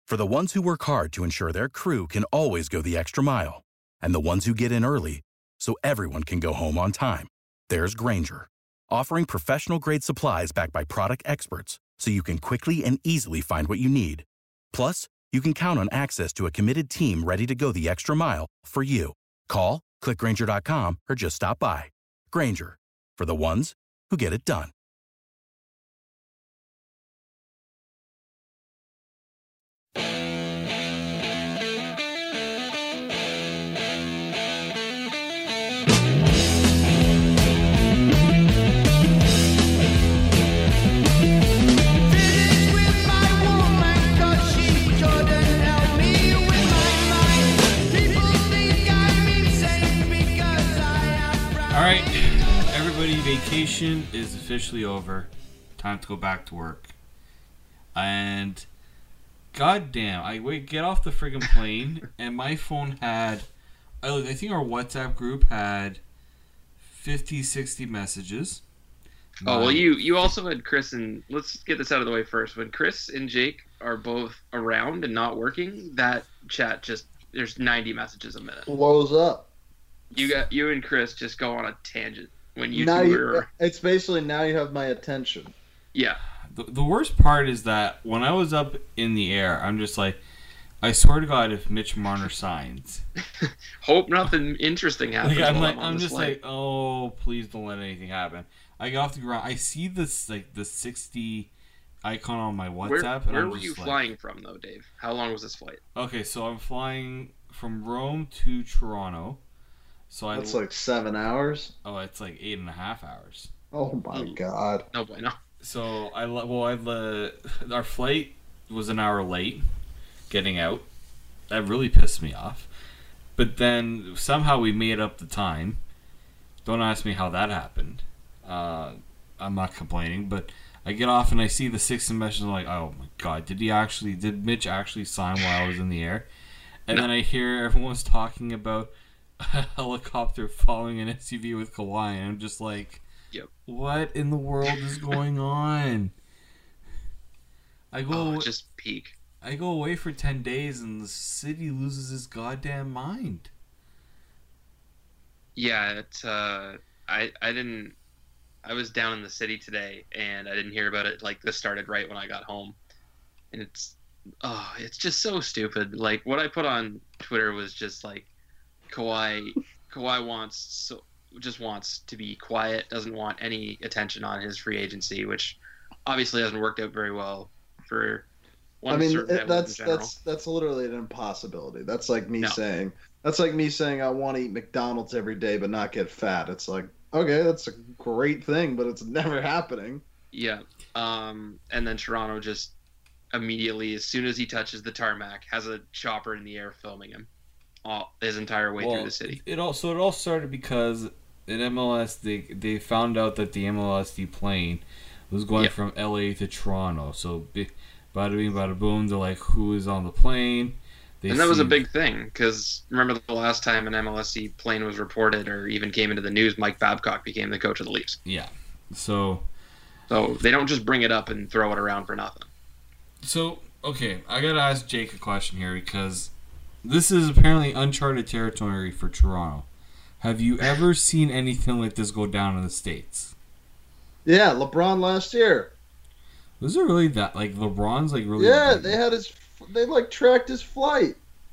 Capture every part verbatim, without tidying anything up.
For the ones who work hard to ensure their crew can always go the extra mile, and the ones who get in early so everyone can go home on time, there's Grainger, offering professional-grade supplies backed by product experts so you can quickly and easily find what you need. Plus, you can count on access to a committed team ready to go the extra mile for you. Call, click Grainger dot com, or just stop by. Grainger, for the ones who get it done. Alright, everybody, vacation is officially over. Time to go back to work. And goddamn, I wait, get off the friggin' plane, and my phone had, I, I think our WhatsApp group had fifty, sixty messages. Oh, well, you, you also had Chris and, let's get this out of the way first. When Chris and Jake are both around and not working, that chat just, there's ninety messages a minute. Blows up. You got you and Chris just go on a tangent when you now two you, are... It's basically now you have my attention. Yeah. The, the worst part is that when I was up in the air, I'm just like, I swear to God, if Mitch Marner signs, hope nothing interesting happens. Like, I'm, like, I'm, I'm just flight. like, oh, please don't let anything happen. I get off the ground, I see this like the sixty icon on my WhatsApp. Where, where and I'm were you like, flying from, though, Dave? How long was this flight? Okay, so I'm flying from Rome to Toronto. So That's I, like seven hours. Oh, it's like eight and a half hours. Oh my Mm. god. No boy, no. So I well, I uh, our flight was an hour late getting out. That really pissed me off. But then somehow we made up the time. Don't ask me how that happened. Uh, I'm not complaining, but I get off and I see the sixth message. I'm like, oh my god, did he actually? Did Mitch actually sign while I was in the air? And No. then I hear everyone's talking about a helicopter following an S U V with Kawhi, and I'm just like, Yep. what in the world is going on? I go, Oh, just peak. I go away for ten days, and the city loses its goddamn mind. Yeah, it's, uh, I, I didn't, I was down in the city today, and I didn't hear about it, like, this started right when I got home. And it's, oh, it's just so stupid. Like, what I put on Twitter was just, like, Kawhi, Kawhi wants so just wants to be quiet, doesn't want any attention on his free agency, which obviously hasn't worked out very well for one I mean, certain it, network that's in general. that's that's literally an impossibility. That's like me No. saying that's like me saying I want to eat McDonald's every day but not get fat. It's like, okay, that's a great thing, but it's never happening. Yeah. Um, and then Toronto just immediately, as soon as he touches the tarmac, has a chopper in the air filming him all his entire way through the city. It all so it all started because in M L S they they found out that the M L S D plane was going Yep. from L A to Toronto. So bi- bada bing bada boom, they're like, who is on the plane? They And that was a see- big thing, because remember the last time an M L S D plane was reported or even came into the news, Mike Babcock became the coach of the Leafs. Yeah. So So they don't just bring it up and throw it around for nothing. So, okay, I gotta ask Jake a question here because this is apparently uncharted territory for Toronto. Have you ever seen anything like this go down in the States? Yeah, LeBron last year. Was it really that? Like, LeBron's, like, really... Yeah, big? they had his they like tracked his flight.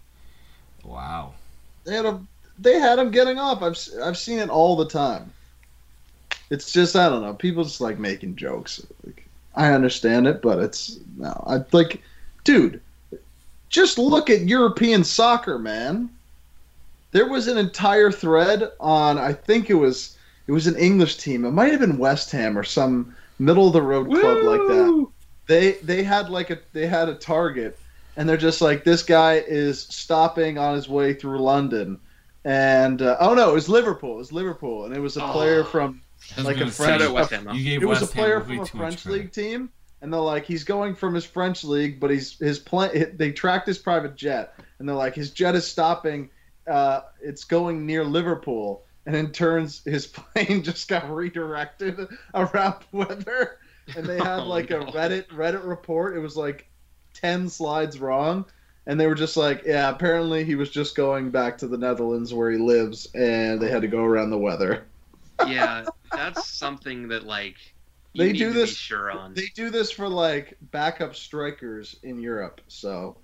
Wow. They had a they had him getting off. I've s- I've seen it all the time. It's just, I don't know, people just like making jokes. Like, I understand it, but it's no. I like, dude, just look at European soccer, man. There was an entire thread on, I think it was it was an English team. It might have been West Ham or some middle of the road club like that. Woo! They they had like a they had a target, and they're just like, this guy is stopping on his way through London, and uh, oh no, it was Liverpool. It was Liverpool, and it was a player Oh. from I was like a gonna French. Shout out West Ham, though. You gave It was a West Ham player way from a too much French credit. league team, and they're like, he's going from his French league, but he's his plane. They tracked his private jet, and they're like, his jet is stopping. Uh, it's going near Liverpool, and in turns, his plane just got redirected around weather. And they had Oh, like a no. Reddit Reddit report. It was like ten slides wrong, and they were just like, yeah, apparently he was just going back to the Netherlands where he lives, and they had to go around the weather. Yeah, that's something that like you They need do to this- be sure on. They do this for like backup strikers in Europe, so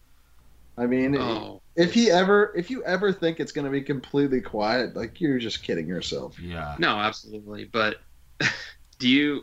I mean, Oh, if he ever, if you ever think it's going to be completely quiet, like you're just kidding yourself. Yeah. no, absolutely. But do you?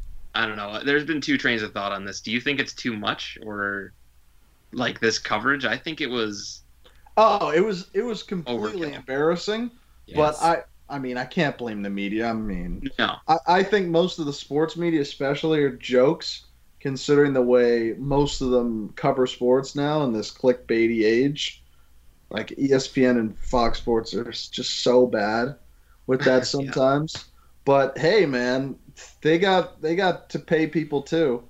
I don't know. There's been two trains of thought on this. Do you think it's too much, or like this coverage? I think it was. Oh, it was it was completely Overkill. embarrassing. Yes. But I, I mean, I can't blame the media. I mean, No. I, I think most of the sports media, especially, are jokes, considering the way most of them cover sports now in this clickbaity age. Like E S P N and Fox Sports are just so bad with that sometimes. But hey, man, they got they got to pay people too.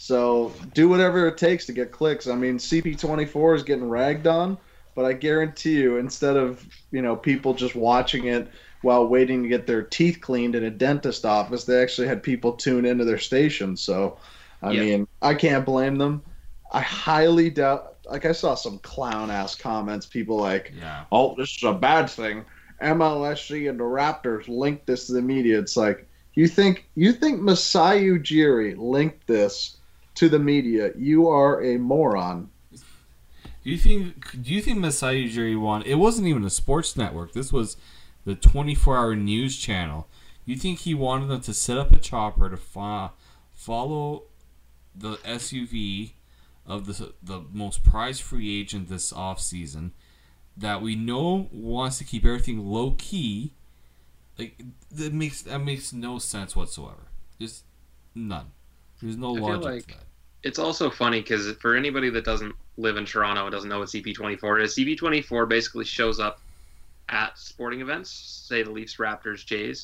So do whatever it takes to get clicks. I mean, C P twenty-four is getting ragged on, but I guarantee you, instead of you know people just watching it while waiting to get their teeth cleaned in a dentist office, they actually had people tune into their station. So, I Yeah. mean, I can't blame them. I highly doubt. Like, I saw some clown ass comments. People like, Yeah. "Oh, this is a bad thing. M L S C and the Raptors linked this to the media." It's like, you think you think Masai Ujiri linked this to the media? You are a moron. Do you think? Do you think Masai Ujiri won? It wasn't even a sports network. This was the twenty-four hour news channel. You think he wanted them to set up a chopper to fo- follow the S U V of the the most prized free agent this offseason that we know wants to keep everything low key? Like that makes that makes no sense whatsoever. Just none. There's no I feel logic like- to that. It's also funny because for anybody that doesn't live in Toronto and doesn't know what C P twenty-four is, C P twenty-four basically shows up at sporting events, say the Leafs, Raptors, Jays,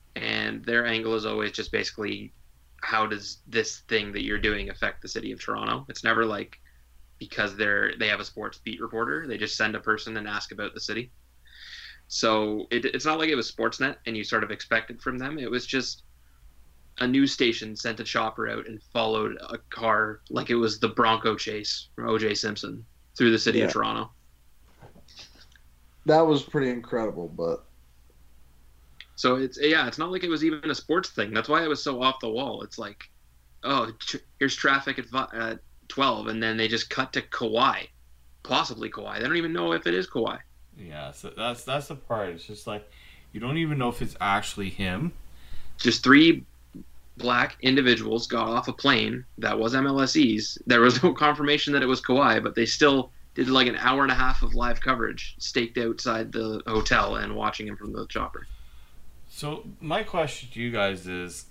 and their angle is always just basically how does this thing that you're doing affect the city of Toronto? It's never like because they're they have a sports beat reporter. They just send a person and ask about the city. So it, it's not like it was Sportsnet and you sort of expected from them. It was just a news station sent a chopper out and followed a car like it was the Bronco chase from O J Simpson through the city Yeah. of Toronto. That was pretty incredible, but So it's yeah, it's not like it was even a sports thing. That's why it was so off the wall. It's like, oh, tr- here's traffic at, vi- at twelve, and then they just cut to Kawhi, possibly Kawhi. They don't even know if it is Kawhi. Yeah, so that's that's the part. It's just like you don't even know if it's actually him. Just three black individuals got off a plane that was M L S E's. There was no confirmation that it was Kawhi, but they still did like an hour and a half of live coverage, staked outside the hotel and watching him from the chopper. So my question to you guys is,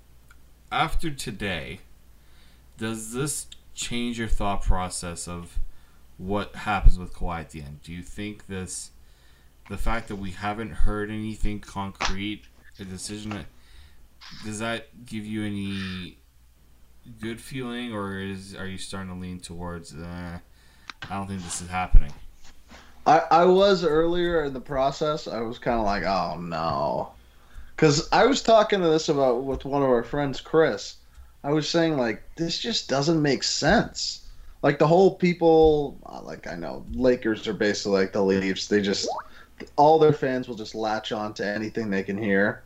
after today, does this change your thought process of what happens with Kawhi at the end? Do you think this, the fact that we haven't heard anything concrete, a decision, does that give you any good feeling, or is are you starting to lean towards, uh, I don't think this is happening? I, I was earlier in the process. I was kind of like, oh no, because I was talking to this about with one of our friends, Chris. I was saying like this just doesn't make sense. Like the whole people, like I know Lakers are basically like the Leafs. They just all their fans will just latch on to anything they can hear,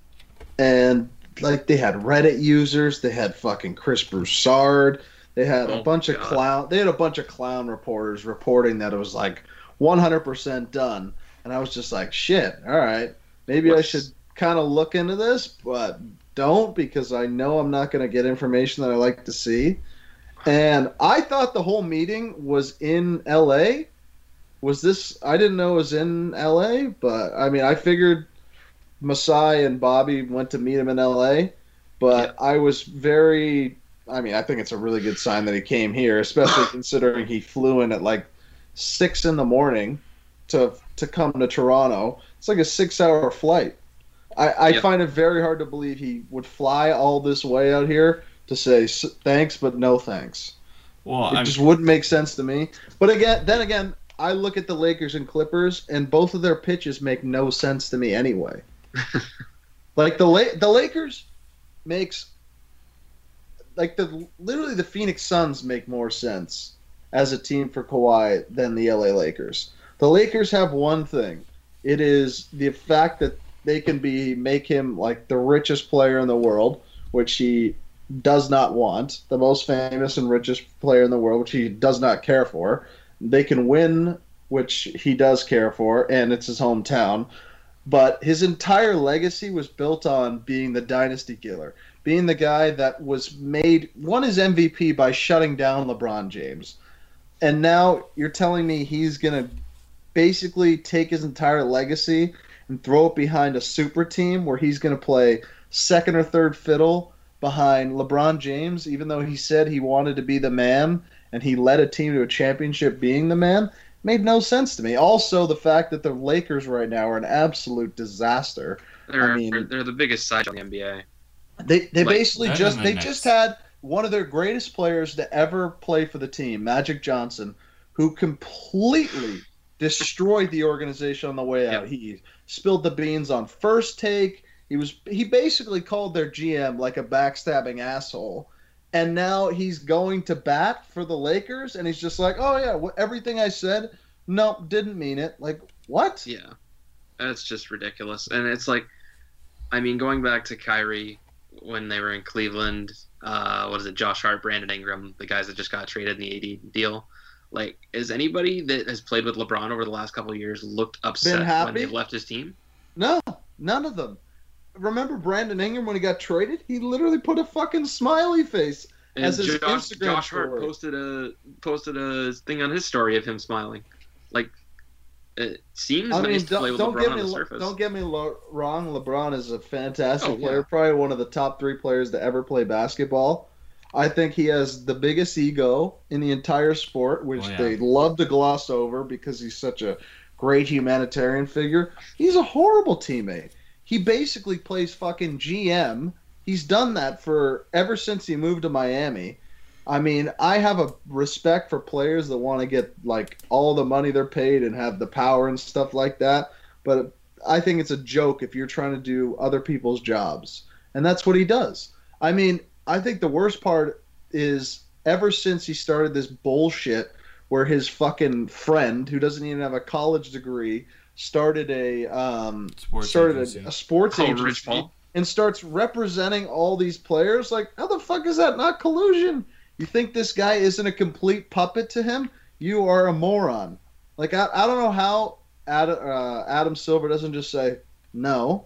and like they had Reddit users, they had fucking Chris Broussard. They had a Oh, bunch of God. clown. They had a bunch of clown reporters reporting that it was like one hundred percent done, and I was just like, shit. All right, maybe I What's- should kind of look into this, but don't because I know I'm not going to get information that I like to see. And I thought the whole meeting was in L A. Was this? I didn't know it was in L A, but I mean, I figured Masai and Bobby went to meet him in L A. But I was very. I mean, I think it's a really good sign that he came here, especially considering he flew in at like six in the morning to to come to Toronto. It's like a six-hour flight. I, I Yeah. find it very hard to believe he would fly all this way out here to say "S- thanks, but no thanks. Well, It I'm, just wouldn't make sense to me. But again, then again, I look at the Lakers and Clippers, and both of their pitches make no sense to me anyway. Like the La- the Lakers makes like the literally the Phoenix Suns make more sense as a team for Kawhi than the L A Lakers. The Lakers have one thing. It is the fact that they can be make him like the richest player in the world, which he does not want, the most famous and richest player in the world, which he does not care for. They can win, which he does care for, and it's his hometown. But his entire legacy was built on being the dynasty killer, being the guy that was made, won his M V P by shutting down LeBron James. And now you're telling me he's going to basically take his entire legacy and throw it behind a super team where he's going to play second or third fiddle behind LeBron James, even though he said he wanted to be the man and he led a team to a championship being the man? Made no sense to me. Also, the fact that the Lakers right now are an absolute disaster. They're I mean, they're the biggest side in the N B A. They they Like, basically better just than they Nets. just had one of their greatest players to ever play for the team, Magic Johnson, who completely destroyed the organization on the way out. Yep. He spilled the beans on First Take. He was he basically called their G M like a backstabbing asshole. And now he's going to bat for the Lakers, and he's just like, oh, yeah, wh- everything I said, no, didn't mean it. Like, what? Yeah, that's just ridiculous. And it's like, I mean, going back to Kyrie when they were in Cleveland, uh, what is it, Josh Hart, Brandon Ingram, the guys that just got traded in the A D deal. Like, is anybody that has played with LeBron over the last couple of years looked upset when happy? they've left his team? No, none of them. Remember Brandon Ingram when he got traded? He literally put a fucking smiley face And as his Josh, Instagram Josh Hart story. posted a posted a thing on his story of him smiling. Like, it seems I nice mean, to play don't, with don't LeBron get on me the lo- surface. don't get me lo- wrong. LeBron is a fantastic Oh, yeah. player, probably one of the top three players to ever play basketball. I think he has the biggest ego in the entire sport, which Oh, yeah. they love to gloss over because he's such a great humanitarian figure. He's a horrible teammate. He basically plays fucking G M. He's done that for ever since he moved to Miami. I mean, I have a respect for players that want to get like all the money they're paid and have the power and stuff like that. But I think it's a joke if you're trying to do other people's jobs. And that's what he does. I mean, I think the worst part is ever since he started this bullshit where his fucking friend, who doesn't even have a college degree, started a um, Sports started agency. a, a sports Oh, agency Rich Paul. and starts representing all these players. Like, how the fuck is that not collusion? You think this guy isn't a complete puppet to him? You are a moron. Like, I, I don't know how Adam, uh, Adam Silver doesn't just say, no,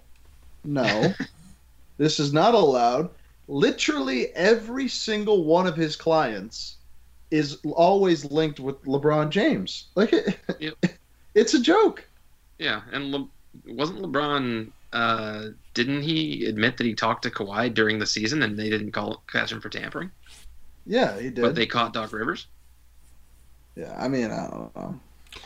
no, this is not allowed. Literally every single one of his clients is always linked with LeBron James. Like, it, Yep. it's a joke. Yeah, and Le- wasn't LeBron? Uh, didn't he admit that he talked to Kawhi during the season and they didn't call catch him for tampering, Yeah, he did. but they caught Doc Rivers? Yeah, I mean, I don't know.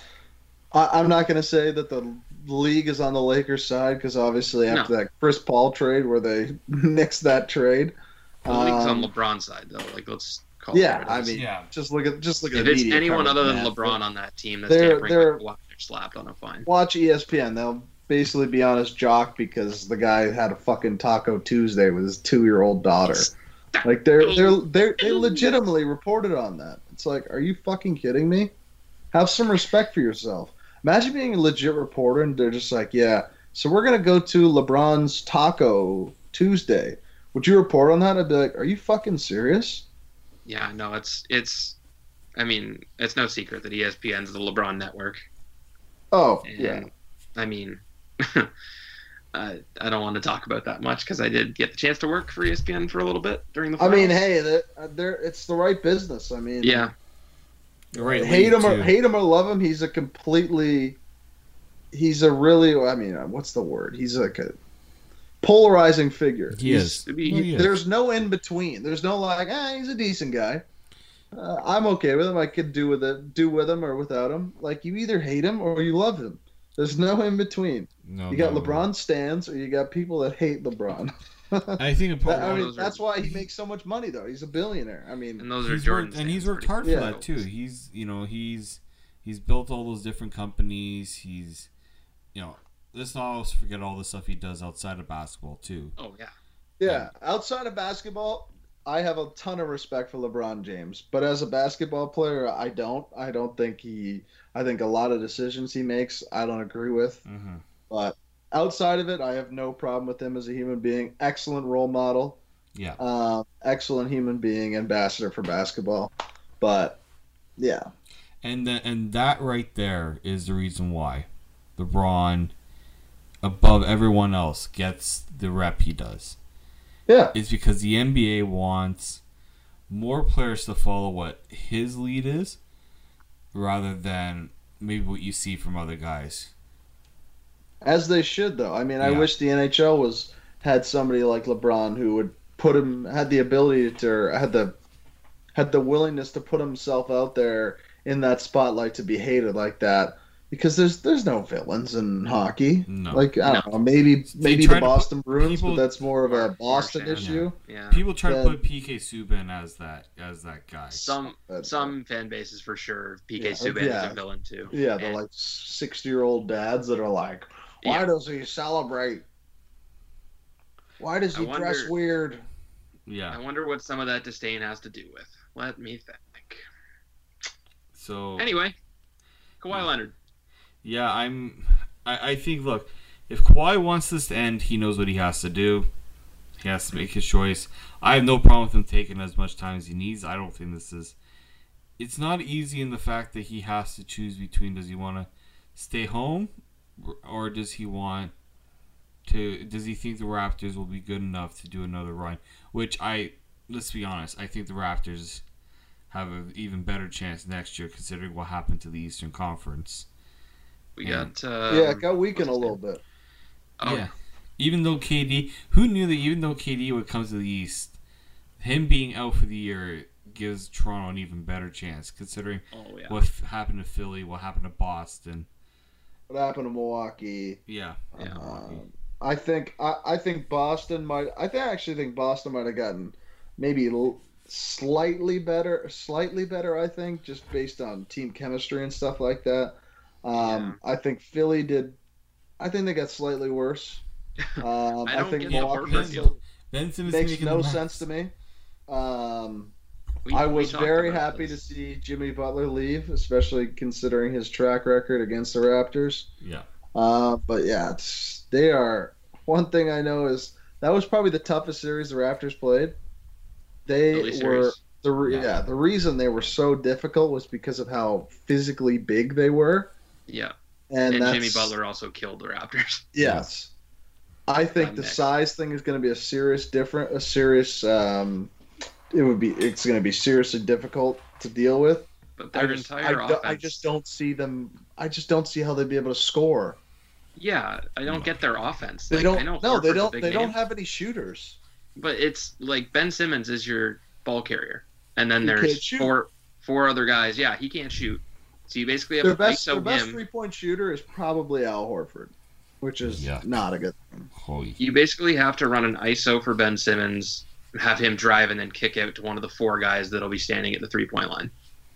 I, I'm not going to say that the league is on the Lakers' side because obviously after No. that Chris Paul trade where they nixed that trade. The league's on um, LeBron's side though. Like, let's call it Yeah, what it I is. mean, Yeah. just look at just look at If the it's media anyone coverage, other than man. LeBron on that team that's They're- tampering, they're- like, Kawhi, they're slapped on a fine. Watch E S P N. They'll basically be on his jock because the guy had a fucking Taco Tuesday with his two-year-old daughter. Like they're they're they're they legitimately reported on that. It's like, are you fucking kidding me? Have some respect for yourself. Imagine being a legit reporter and they're just like, yeah, so we're gonna go to LeBron's Taco Tuesday. Would you report on that? I'd be like, are you fucking serious? Yeah, no, it's it's. I mean, it's no secret that E S P N's the LeBron network, Oh, and yeah. I mean, I I don't want to talk about that much because I did get the chance to work for E S P N for a little bit during the. I mean, finals. hey, they're, they're, it's the right business. I mean, Yeah, Great hate league, him or too. hate him or love him, he's a completely, he's a really, I mean, uh, what's the word? He's like a polarizing figure. He He's- is. to be- Well, he is. There's no in between. There's no like, ah, he's a decent guy. Uh, I'm okay with him. I could do with it, do with him or without him. Like you either hate him or you love him. There's no in between. No, You got no. LeBron stans or you got people that hate LeBron. I think it That- I mean, those are- that's why he makes so much money though. He's a billionaire. I mean, and those are he's Jordan worked, and he's stands worked pretty hard for Yeah. that too. He's you know he's he's built all those different companies. He's you know let's not also forget all the stuff he does outside of basketball too. Oh yeah, yeah. Outside of basketball, I have a ton of respect for LeBron James, but as a basketball player, I don't. I don't think he. I think a lot of decisions he makes, I don't agree with. Mm-hmm. But outside of it, I have no problem with him as a human being. Excellent role model. Yeah. Um, excellent human being, ambassador for basketball. But yeah, And the, and that right there is the reason why LeBron, above everyone else, gets the rep he does. yeah, It's because the N B A wants more players to follow what his lead is, rather than maybe what you see from other guys. as they should though. I mean, I Yeah. wish the N H L was had somebody like LeBron who would put him had the ability to or had the had the willingness to put himself out there in that spotlight to be hated like that. Because there's there's no villains in hockey. No. Like I don't No. know, maybe They maybe try the to put Boston Bruins, people- but that's more of a Mark- Boston Marchand, issue. Yeah. People try Then- to put P K Subban as that as that guy. Some But- some fan bases for sure. P K Yeah, Subban yeah. is a villain too. Yeah, the And- like sixty year old dads that are like, why Yeah. does he celebrate? Why does I he dress wonder- weird? I Yeah. wonder what some of that disdain has to do with. Let me think. So Anyway, Kawhi Leonard. yeah, I'm. I, I think. Look, if Kawhi wants this to end, he knows what he has to do. He has to make his choice. I have no problem with him taking as much time as he needs. I don't think this is. It's not easy in the fact that he has to choose between does he want to stay home or does he want to. Does he think the Raptors will be good enough to do another run? Which I. Let's be honest. I think the Raptors have an even better chance next year considering what happened to the Eastern Conference. We And- got. Uh, yeah, it got weakened a what's his little name? bit. Oh, Yeah. Even though K D, who knew that even though K D would come to the East, him being out for the year gives Toronto an even better chance, considering Oh yeah. what f- happened to Philly, what happened to Boston. What happened to Milwaukee? Yeah. Yeah. Um, I think I, I think Boston might. I think I actually think Boston might have gotten maybe l- slightly better, slightly better. I think just based on team chemistry and stuff like that. Um, I think Philly did. I think they got slightly worse. Um, I I, don't think get the Milwaukee Horford still deal. Ben Simmons makes making no the sense to me. Um, We- I we was talked very about happy this. to see Jimmy Butler leave, especially considering his track record against the Raptors. Yeah. Uh, but yeah, it's, they are. One thing I know is that was probably the toughest series the Raptors played. They Philly were series. the re- Yeah. yeah. The reason they were so difficult was because of how physically big they were, Yeah. and, And that's, Jimmy Butler also killed the Raptors. Yes, I think I'm the next. size thing is going to be a serious different, a serious. Um, it would be. It's going to be seriously difficult to deal with. But I their just, entire I, offense. do, I just don't see them. I just don't see how they'd be able to score. Yeah, I don't get their offense. They Like, don't. I know No, they Horford's a don't. big They name, don't have any shooters. But it's like Ben Simmons is your ball carrier, and then He can't there's shoot. four four other guys. Yeah, he can't shoot. So you basically have Their to best, I S O their best him. three point shooter is probably Al Horford, which is Yuck. not a good thing. Holy. You basically have to run an I S O for Ben Simmons, have him drive, and then kick out to one of the four guys that'll be standing at the three point line.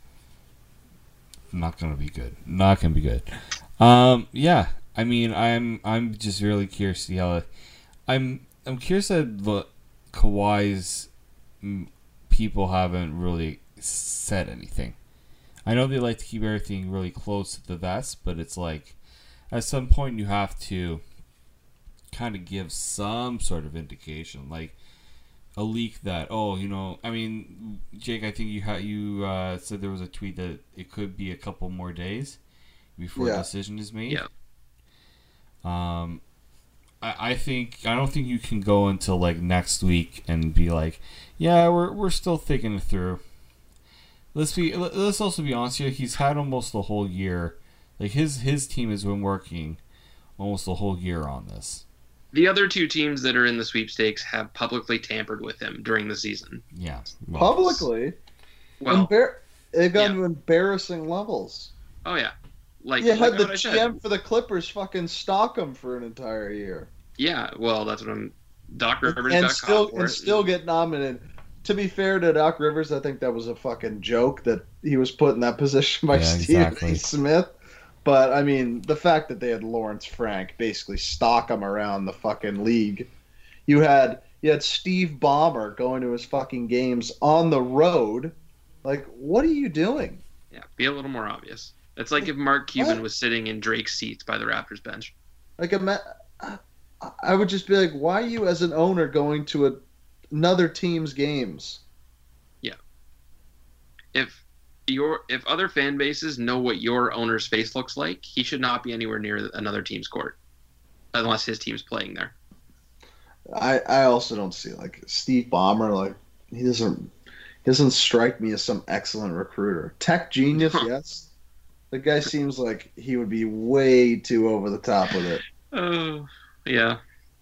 Not gonna be good. Not gonna be good. Um, yeah. I mean, I'm I'm just really curious to see how. I'm I'm curious that the Kawhi's mm, people haven't really said anything. I know they like to keep everything really close to the vest, but it's like at some point you have to kind of give some sort of indication, like a leak that oh, you know, I mean, Jake, I think you ha- you uh, said there was a tweet that it could be a couple more days before a Yeah. decision is made. Yeah. Um, I, I think I don't think you can go until like next week and be like, yeah, we're we're still thinking it through. Let's be let- let's also be honest here. He's had almost the whole year. Like his his team has been working almost the whole year on this. The other two teams that are in the sweepstakes have publicly tampered with him during the season. Yeah, well, Publicly, Well, embar- they've gotten yeah. to embarrassing levels. oh yeah, like, You like had the what I G said. M for the Clippers fucking stalk him for an entire year, Yeah, well, that's what I'm. Doc Rivers and got still caught for and it. still get nominated. To be fair to Doc Rivers, I think that was a fucking joke that he was put in that position by Yeah, Stephen exactly. A. Smith. But I mean, the fact that they had Lawrence Frank basically stalk him around the fucking league. You had You had Steve Ballmer going to his fucking games on the road. Like, what are you doing? Yeah, be a little more obvious. It's like if Mark Cuban What? was sitting in Drake's seats by the Raptors bench. Like, ima- I would just be like, why are you as an owner going to a, another team's games? If your if other fan bases know what your owner's face looks like, he should not be anywhere near another team's court, unless his team's playing there. I, I also don't see like Steve Ballmer. Like, he doesn't he doesn't strike me as some excellent recruiter. Tech genius, yes. The guy seems like he would be way too over the top with it. Oh, yeah.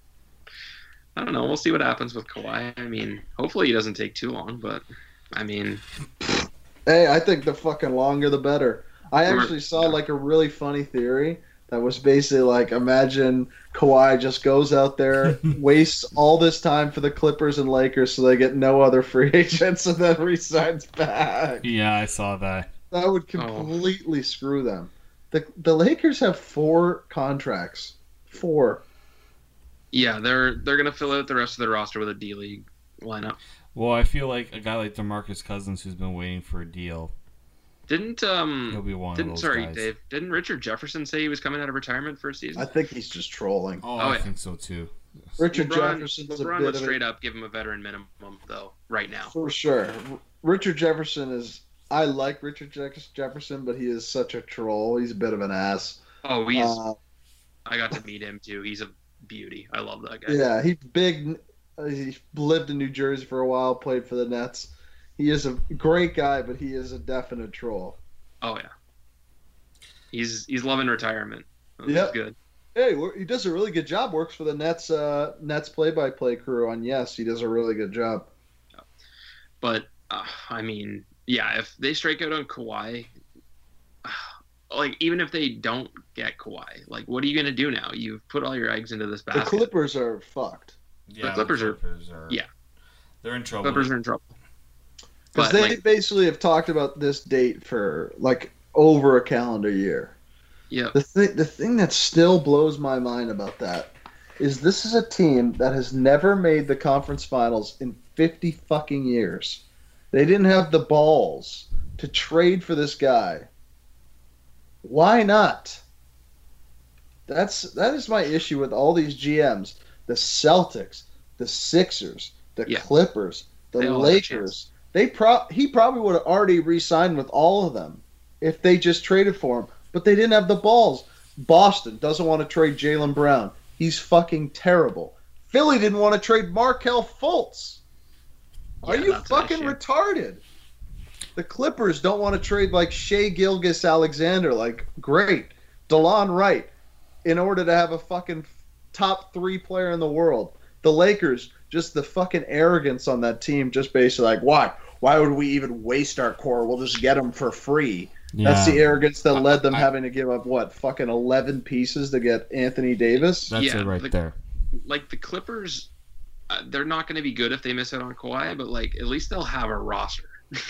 I don't know. We'll see what happens with Kawhi. I mean, hopefully he doesn't take too long, but I mean, Hey, I think the fucking longer the better. I actually saw like a really funny theory that was basically like, imagine Kawhi just goes out there, wastes all this time for the Clippers and Lakers so they get no other free agents and then resigns back. Yeah, I saw that. That would completely oh. screw them. The the Lakers have four contracts. Four. Yeah, they're they're gonna fill out the rest of their roster with a D League lineup. Well, I feel like a guy like DeMarcus Cousins, who's been waiting for a deal, didn't um he'll be one didn't of those sorry guys. Dave didn't Richard Jefferson say he was coming out of retirement for a season? I think he's just trolling. Oh, Oh, I yeah. think so too. Richard LeBron, Jefferson's LeBron a bit would of straight a, up give him a veteran minimum though right now. for sure. Richard Jefferson is. I like Richard Jeff- Jefferson, but he is such a troll. He's a bit of an ass. Oh, he's Uh, I got to meet him too. He's a beauty. I love that guy. yeah, he's big. Uh, he lived in New Jersey for a while, played for the Nets. He is a great guy, but he is a definite troll. Oh yeah. He's he's loving retirement. Which Yep. is good. Hey, he does a really good job. Works for the Nets uh, Nets play-by-play crew on Yes. He does a really good job. But uh, I mean, yeah, if they strike out on Kawhi, like even if they don't get Kawhi, like what are you gonna do now? You've put all your eggs into this The basket. Clippers are fucked. Yeah, The Clippers are- Clippers are. yeah. They're in trouble. Clippers are in trouble. Because But they like, basically have talked about this date for like over a calendar year. yeah, The thing, the thing that still blows my mind about that is this is a team that has never made the conference finals in fifty fucking years. They didn't have the balls to trade for this guy. Why not? That's that is my issue with all these G Ms. The Celtics, the Sixers, the Yeah. Clippers, the They all have a chance. Lakers. They pro- he probably would have already re-signed with all of them if they just traded for him, but they didn't have the balls. Boston doesn't want to trade Jaylen Brown. He's fucking terrible. Philly didn't want to trade Markelle Fultz. Are Yeah, you that's an fucking issue. retarded? The Clippers don't want to trade like Shea Gilgeous-Alexander. Like, great. DeLon Wright in order to have a fucking top three player in the world. The Lakers, just the fucking arrogance on that team, just basically like, why? Why would we even waste our core? We'll just get them for free. That's the arrogance that led them I- having to give up, what, fucking eleven pieces to get Anthony Davis? That's Yeah, it right the- there. like the Clippers, uh, they're not going to be good if they miss out on Kawhi, but like at least they'll have a roster.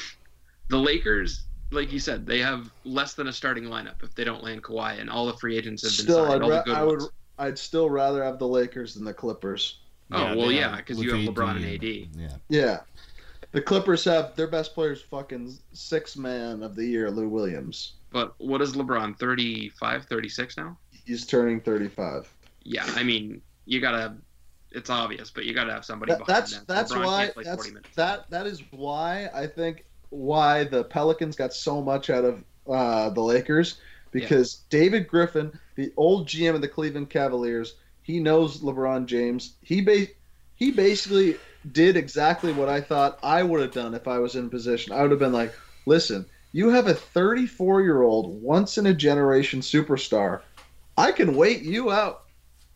The Lakers, like you said, they have less than a starting lineup if they don't land Kawhi, and all the free agents have been Still, signed. I'd all the ra- good I would, ones. I'd still rather have the Lakers than the Clippers. Oh, well, they yeah, 'cause you have with LeBron and A D. Yeah. Yeah. The Clippers have their best players fucking six man of the year, Lou Williams. But what is LeBron, thirty-five, thirty-six now? He's turning thirty-five. Yeah, I mean, you got to it's obvious, but you got to have somebody That, behind that's them. that's LeBron why can't play that's, forty minutes. that that is why I think why the Pelicans got so much out of uh, the Lakers because David Griffin, the old G M of the Cleveland Cavaliers, he knows LeBron James. He ba- he basically did exactly what I thought I would have done if I was in position. I would have been like, listen, you have a thirty-four-year-old, once-in-a-generation superstar. I can wait you out.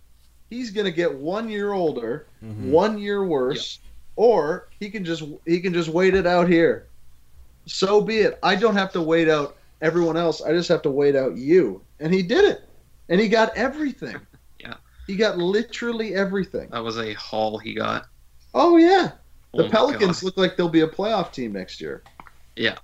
He's going to get one year older, Mhm. one year worse, or he can just he can just wait it out here. So be it. I don't have to wait out everyone else. I just have to wait out you. And he did it. And he got everything. Yeah. He got literally everything. That was a haul he got. Oh, yeah. Oh The my Pelicans God. look like they'll be a playoff team next year. Yeah.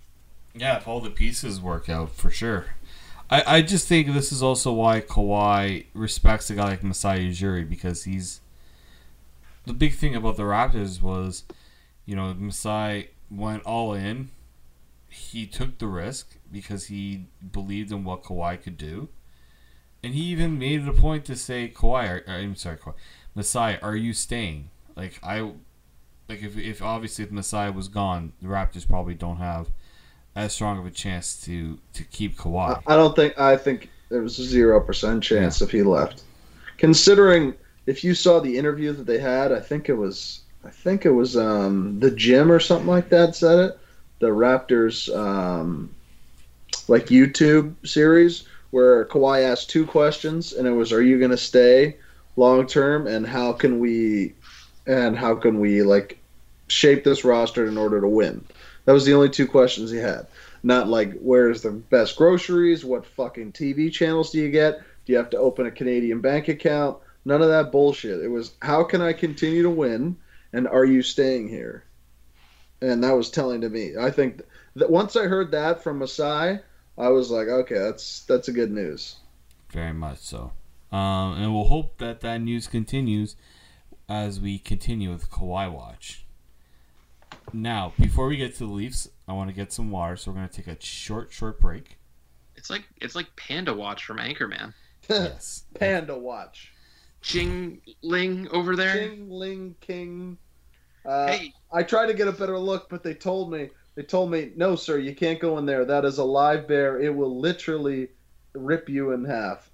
Yeah, if all the pieces work out, for sure. I, I just think this is also why Kawhi respects a guy like Masai Ujiri, because he's the big thing about the Raptors was, you know, Masai went all in. He took the risk because he believed in what Kawhi could do. And he even made it a point to say, Kawhi, or, I'm sorry, Kawhi, Masai, are you staying? Like, I, like if, if obviously if Masai was gone, the Raptors probably don't have as strong of a chance to, to keep Kawhi. I don't think, I think there was a zero percent chance yeah. if he left. Considering, if you saw the interview that they had, I think it was, I think it was um, the Gym or something like that said it, the Raptors, um, like YouTube series, where Kawhi asked two questions, and it was, "Are you going to stay long term, and how can we, and how can we like shape this roster in order to win?" That was the only two questions he had. Not like, "Where's the best groceries? What fucking T V channels do you get? Do you have to open a Canadian bank account?" None of that bullshit. It was, "How can I continue to win, and are you staying here?" And that was telling to me. I think that once I heard that from Masai, I was like, okay, that's that's a good news. Very much so. Um, and we'll hope that that news continues as we continue with Kawhi Watch. Now, before we get to the Leafs, I want to get some water, so we're going to take a short, short break. It's like it's like Panda Watch from Anchorman. Yes. Panda Watch. Ching Ling over there. Ching Ling King. Uh, hey. I tried to get a better look, but they told me, they told me, "No, sir, you can't go in there. That is a live bear. It will literally rip you in half."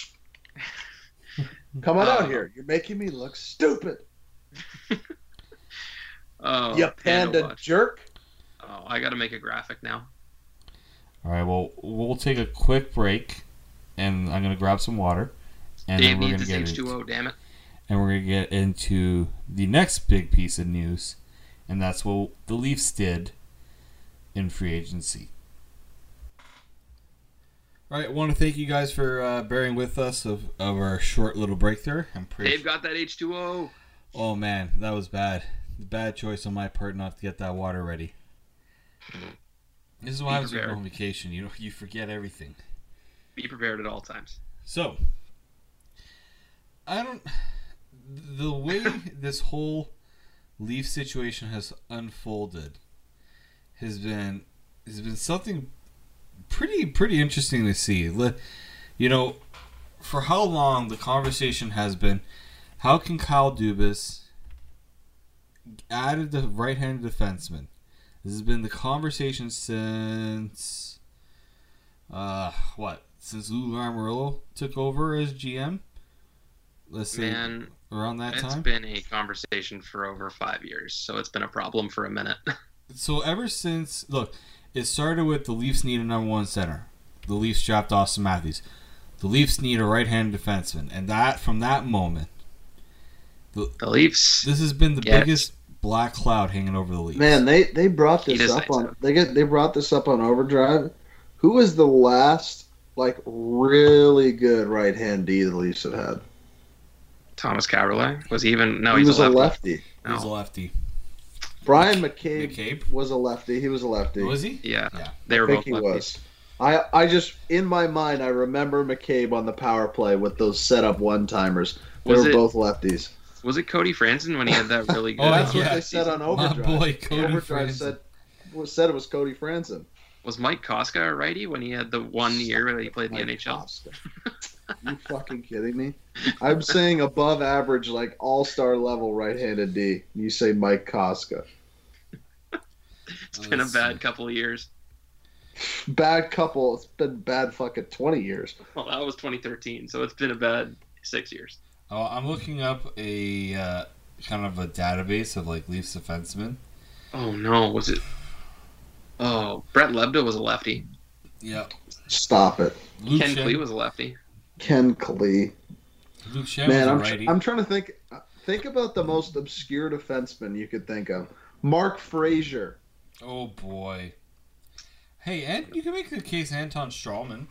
Come on uh, out here. You're making me look stupid. Oh, you panda, panda jerk. Oh, I got to make a graphic now. All right, well, we'll take a quick break, and I'm going to grab some water. And Dave then we're needs gonna his get H two O, into, damn it. And we're going to get into the next big piece of news, and that's what the Leafs did in free agency. All right, I want to thank you guys for uh, bearing with us of, of our short little break there. I'm pretty Dave got that H two O. Oh, man, that was bad. Bad choice on my part not to get that water ready. This is what happens when you go on vacation. You know, you forget everything. Be prepared at all times. So, I don't... The way this whole Leaf situation has unfolded has been has been something pretty pretty interesting to see. You know, for how long the conversation has been, how can Kyle Dubas added the right-handed defenseman? This has been the conversation since uh what? Since Lou Lamoriello took over as G M? Let's say Man, around that it's time. It's been a conversation for over five years, so it's been a problem for a minute. So ever since, look, it started with the Leafs need a number one center. The Leafs dropped Auston Matthews. The Leafs need a right-handed defenseman, and that from that moment, the, the Leafs. This has been the yes. biggest black cloud hanging over the Leafs. Man, they, they brought this up on so. they get they brought this up on Overdrive. Who was the last like really good right-hand D the Leafs have had? Thomas Caberlet? Was he even? No, he he's was a lefty. A lefty. No. He was a lefty. Brian McCabe, McCabe was a lefty. He was a lefty. Was he? Yeah. yeah. They were I both think he lefties. Was. I I just in my mind I remember McCabe on the power play with those setup one timers. They was were it, both lefties. Was it Cody Franson when he had that really good? oh, that's yeah. what they said on Overdrive. My boy, Cody Overdrive Franson. said said it was Cody Franson. Was Mike Koska a righty when he had the one year where he played in the Mike N H L? You fucking kidding me? I'm saying above average, like all-star level right-handed D. You say Mike Koska. It's been a bad couple of years. Bad couple. It's been bad fucking twenty years. Well, that was twenty thirteen, so it's been a bad six years. Oh, I'm looking up a uh, kind of a database of like Leafs defensemen. Oh no, was it? Oh, Brett Lebda was a lefty. Yep. Stop it. Luke Ken Shen. Klee was a lefty. Ken Klee. Luke Shen Man, was a I'm righty. tr- I'm trying to think. Think about the most obscure defenseman you could think of. Mark Frazier. Oh boy. Hey, and you can make the case Anton Strawman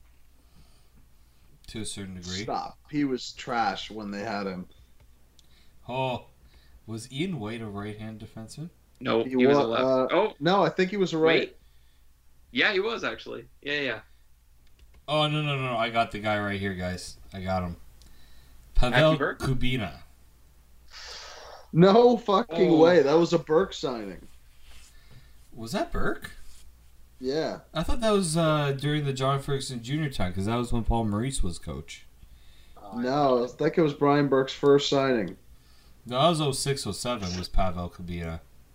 to a certain degree. Stop. He was trash when they had him. Oh, was Ian White a right-hand defenseman? No, He he, was wa- a left. uh, oh, No, I think he was a right. wait. Yeah, he was actually. Yeah, yeah. Oh no no no! no. I got the guy right here, guys. I got him. Pavel Matthew Burke? Kubina. No fucking Oh. way. That was a Burke signing. Was that Burke? Yeah. I thought that was uh, during the John Ferguson Junior time because that was when Paul Maurice was coach. No, I think it was Brian Burke's first signing. No, that was oh six oh seven was Pavel Kubina.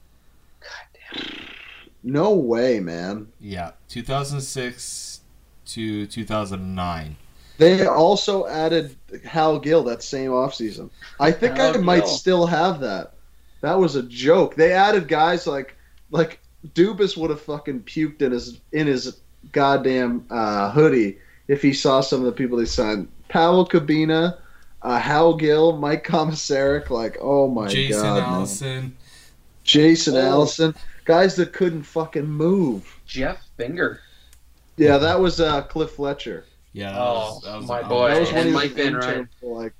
No way, man. Yeah, two thousand six to two thousand nine. They also added Hal Gill that same offseason. I think Hal I might Gill. still have that. That was a joke. They added guys like like Dubas would have fucking puked in his in his goddamn uh, hoodie if he saw some of the people they signed. Pavel Kabina, uh, Hal Gill, Mike Komisarek, like oh my Jason god, man. Allison. Jason Oh. Allison, guys that couldn't fucking move. Jeff Finger. Yeah, that was uh, Cliff Fletcher. Yeah, that Oh, was, that was my an boy. That was And when he Mike was Van intern Ryn. for, like,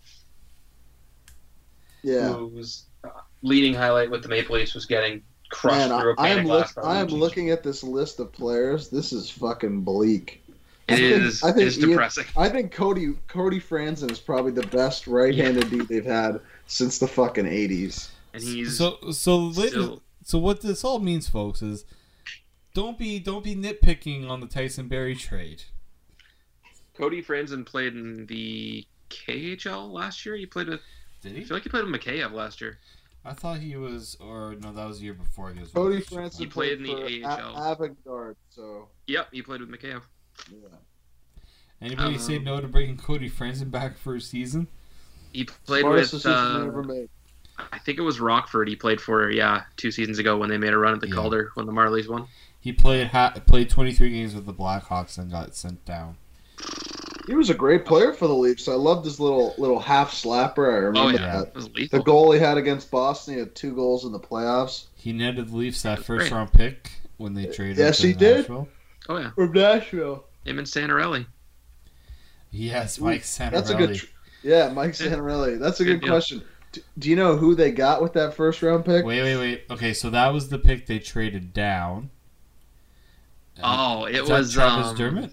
yeah. Whose uh, leading highlight with the Maple Leafs was getting crushed Man, I, through a I pane am of look, glass. by I am Lucic. looking at this list of players. This is fucking bleak. It I think- is. I think It is Ian- depressing. I think Cody Cody Franzen is probably the best right-handed D they've had since the fucking eighties. And he's So so lit- still. so what this all means, folks, is don't be don't be nitpicking on the Tyson Berry trade. Cody Franzen played in the K H L last year. He played with. Did I he? feel like he played with Mikheyev last year. I thought he was, or no, that was the year before he was. Cody with- Franzen He played in the for A H L. A- Avangard, so Yep, he played with Mikheyev. yeah. Anybody Um, say no to bringing Cody Franzen back for a season? He played Smartest with. decision Uh, ever made. I think it was Rockford. He played for yeah two seasons ago when they made a run at the Yeah. Calder when the Marlies won. He played ha- played twenty-three games with the Blackhawks and got sent down. He was a great player for the Leafs. I loved his little little half slapper. I remember Oh yeah, that. it was The lethal. goal he had against Boston, he had two goals in the playoffs. He netted the Leafs that That's first great. round pick when they traded Yes, him he to did. Nashville. Oh yeah, From Nashville. him and Santorelli. Yes, Mike Santorelli. That's a good. Tr- yeah, Mike Yeah. Santorelli. That's a Good good, deal. question. D- do you know who they got with that first round pick? Wait, wait, wait. Okay, so that was the pick they traded down. Oh, it Is that was Travis um, Dermott.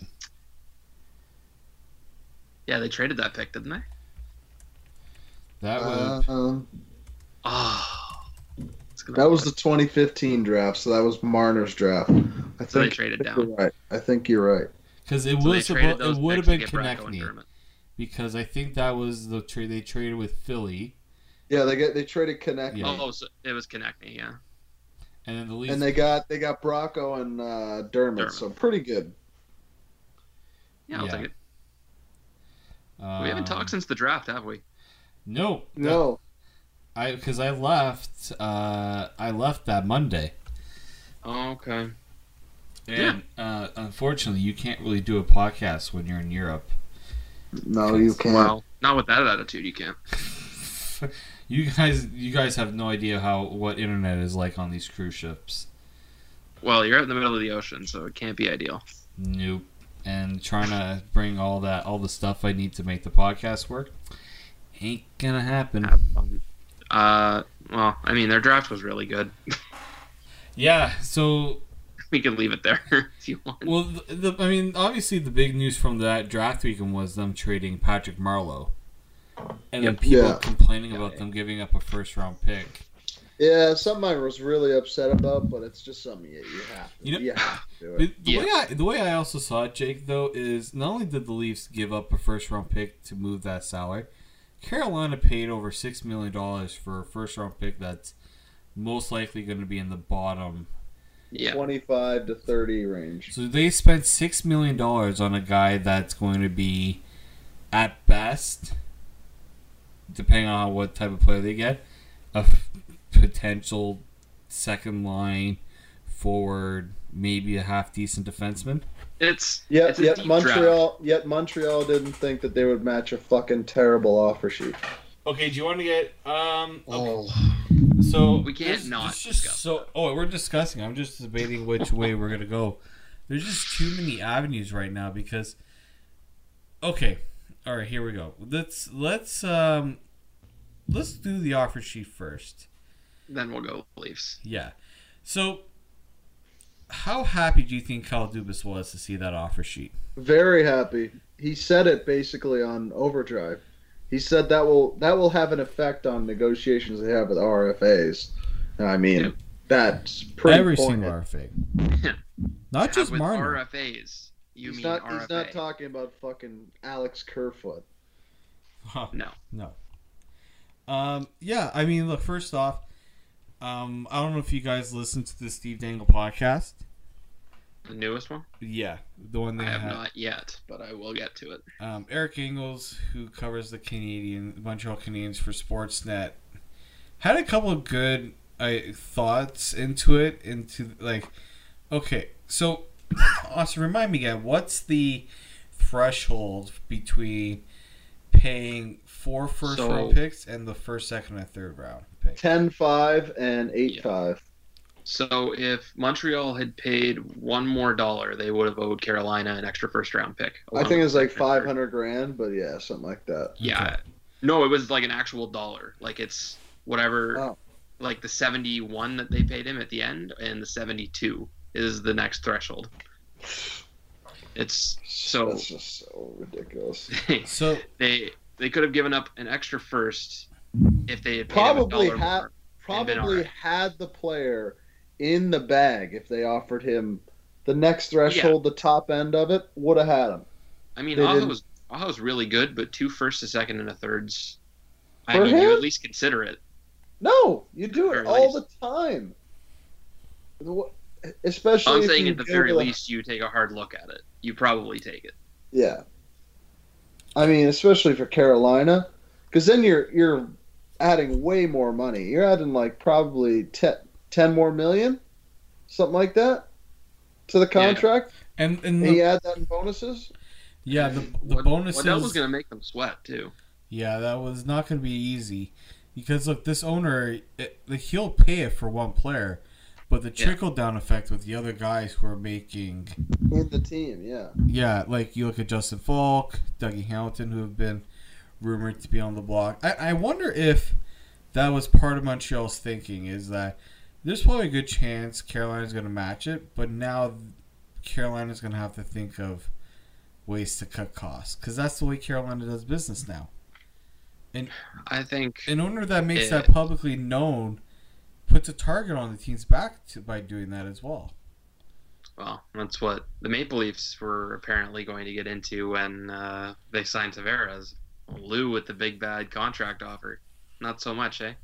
Yeah, they traded that pick, didn't they? That would. Uh, um, Oh, it's gonna that be was good. the twenty fifteen draft, so that was Marner's draft. I think, So they traded I think down. You're right. I think you're right. Because it So they was traded supposed, those it would have picks been to get Bracco and Konechny Dermott. because I think that was the trade they traded with Philly, Yeah, they get they traded Konechny, Yeah. Oh, so it was Konechny, yeah. and then the Leafs. and they got they got Bracco and uh, Dermott, Dermott. so pretty good. Yeah, I'll Yeah. take it. um, We haven't talked since the draft, have we? No, No, I because I left. Uh, I left that Monday, Oh, okay. and uh, unfortunately, you can't really do a podcast when you're in Europe. no, you can't. Well, not with that attitude, you can't. You guys, you guys have no idea how what internet is like on these cruise ships. Well, you're out in the middle of the ocean, so it can't be ideal. Nope. And trying to bring all that, all the stuff I need to make the podcast work, ain't gonna happen. Have fun. Uh, well, I mean, their draft was really good. Yeah. So, We can leave it there if you want. well, the, the I mean, obviously, the big news from that draft weekend was them trading Patrick Marleau, and then Yep. people Yeah. complaining about them giving up a first round pick. Yeah, something I was really upset about, but it's just something you, you have to. You know- you have to do it. But the Yeah. way I the way I also saw it, Jake, though, is not only did the Leafs give up a first round pick to move that salary, Carolina paid over six million dollars for a first round pick that's most likely going to be in the bottom. Yeah. twenty-five to thirty range. So they spent six million dollars on a guy that's going to be, at best, depending on what type of player they get, a f- potential second line forward, maybe a half decent defenseman. It's Yet, it's a yet deep Montreal, yet Montreal didn't think that they would match a fucking terrible offer sheet. Okay, do you want to get um? draft. So We can't there's- not there's just discuss so. Oh, we're discussing. I'm just debating which way we're gonna go. There's just too many avenues right now because. Okay, all right. Here we go. Let's let's um, let's do the offer sheet first. Then we'll go Leafs. Yeah. So, how happy do you think Kyle Dubas was to see that offer sheet? Very happy. He said it basically on Overdrive. He said that will that will have an effect on negotiations they have with R F As. And I mean, Yep. that's pretty Every pointed. single R F A. Not just with Marner. R F As. You he's mean not. R F A? He's not talking about fucking Alex Kerfoot. Huh. No. No. Um, yeah, I mean, look, first off, um, I don't know if you guys listened to the Steve Dangle podcast. The newest one? Yeah, the one they I have had. not yet, but I will get to it. Um, Eric Ingles, who covers the Canadian Montreal Canadiens for Sportsnet, had a couple of good uh, thoughts into it. Into like, okay, so also remind me again, what's the threshold between paying four first So- round picks and the first, second, and third round pick? ten five and eight Yeah. five. So if Montreal had paid one more dollar, they would have owed Carolina an extra first round pick. I along think with it's like second and third. five hundred grand, but yeah, something like that. Yeah. Okay. No, it was like an actual dollar. Like it's whatever, Oh. like the seventy-one that they paid him at the end, and the seventy-two is the next threshold. It's so That's just so ridiculous. So they they could have given up an extra first if they had paid Probably him a dollar had more. and been probably alright. had the player in the bag if they offered him the next threshold, the top end of it, would have had him. I mean, They Aho didn't- was Aho was really good, but two first, a second, and a thirds. I For mean, you him? at least consider it. No, you do At it the all very the time. The- Especially I'm if saying you at the go very to the- least, you take a hard look at it. You probably take it. Yeah. I mean, especially for Carolina, because then you're you're adding way more money. You're adding like probably ten, ten more million, something like that, to the contract. and and And the, you add that in bonuses. yeah, the the What- bonuses. Waddell was going to make them sweat too. Yeah, that was not going to be easy because look, this owner, it, like, he'll pay it for one player, but the Yeah. trickle down effect with the other guys who are making, In the team, yeah. yeah, like you look at Justin Falk, Dougie Hamilton, who have been rumored to be on the block. I, I wonder if that was part of Montreal's thinking, is that there's probably a good chance Carolina's going to match it, but now Carolina's going to have to think of ways to cut costs because that's the way Carolina does business now. And I think an owner that makes Yeah. that publicly known puts a target on the team's back to, by doing that as well. Well, that's what the Maple Leafs were apparently going to get into when uh, they signed Tavares. Lou with the big bad contract offer. Not so much, eh?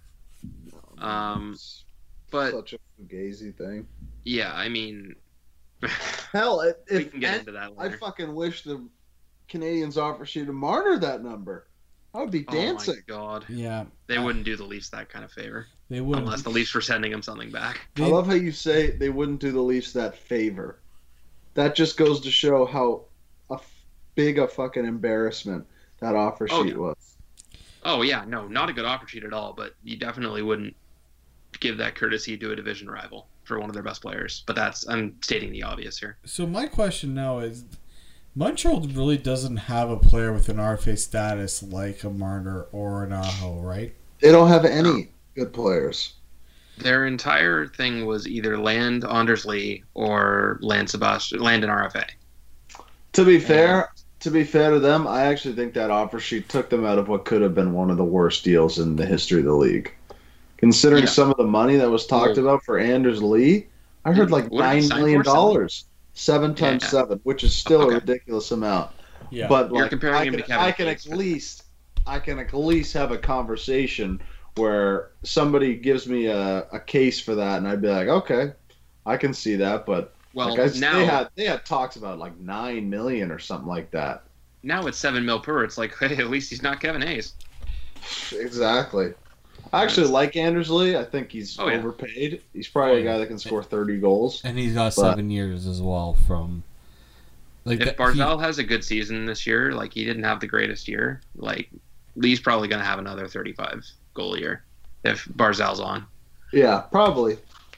Um, It's but such a fugazi thing. yeah, I mean, Hell, if, we if can get and into that I later. fucking wish the Canadians offered you to Marner that number. I would be Oh dancing. my god, Yeah, they uh, wouldn't do the Leafs that kind of favor they would. unless the Leafs were sending them something back. They, I love how you say they wouldn't do the Leafs that favor. That just goes to show how a f- big a fucking embarrassment that offer Oh, sheet yeah. was. Oh yeah, no, not a good offer sheet at all. But you definitely wouldn't give that courtesy to a division rival for one of their best players. But that's I'm stating the obvious here. so my question now is, Montreal really doesn't have a player with an R F A status like a Marner or an Aho, right? They don't have any good players. Their entire thing was either land Anders Lee or land Sebastian land an R F A. To be fair, to be fair to them, I actually think that offer sheet took them out of what could have been one of the worst deals in the history of the league. Considering Yeah. some of the money that was talked Well- about for Anders Lee, I heard like What did he nine sign million for? Seven? dollars, seven times Yeah. seven, which is still Okay. a ridiculous amount. Yeah, But You're like, comparing I him can, to Kevin I can Hayes at for- least, I can at least have a conversation where somebody gives me a, a case for that, and I'd be like, okay, I can see that. But Well, like I, now they had they had talks about like nine million or something like that. now it's seven mil per. It's like, hey, at least he's not Kevin Hayes. Exactly. I actually like Anders Lee. I think he's Oh, yeah. overpaid. He's probably Oh, a guy yeah. that can score thirty goals. and he's got But- seven years as well from. Like If that- Barzal has a good season this year, like he didn't have the greatest year, like Lee's probably going to have another thirty-five goal a year if Barzal's on, Yeah, probably.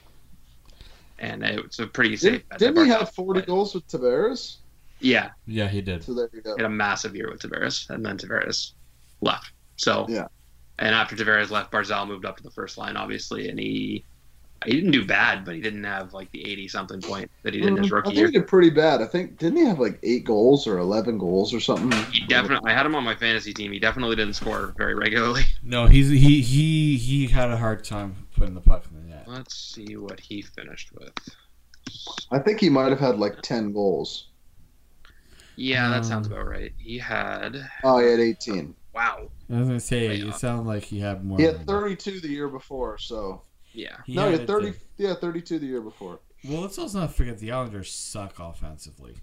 and it's a pretty safe. Didn't, bet that didn't he Barzal have forty play. goals with Tavares? Yeah, he, yeah, he did. So there you go. he had a massive year with Tavares, and then Tavares left. So Yeah. and after Tavares left, Barzal moved up to the first line, obviously, and he he didn't do bad, but he didn't have like the eighty something point that he did in his Mm, I rookie think year. he did pretty bad. I think didn't he have like eight goals or eleven goals or something? He definitely. I had him on my fantasy team. He definitely didn't score very regularly. No, he's he he he had a hard time putting the puck in the net. Let's see what he finished with. I think he might have had like ten goals. Yeah, that Um, sounds about right. He had. Oh, he had eighteen. Wow. I was gonna say Way it off. sounded like he had more. He than had that. thirty-two the year before, so Yeah. He no, he had had thirty. the- Yeah, thirty-two the year before. Well, let's also not forget the Islanders suck offensively.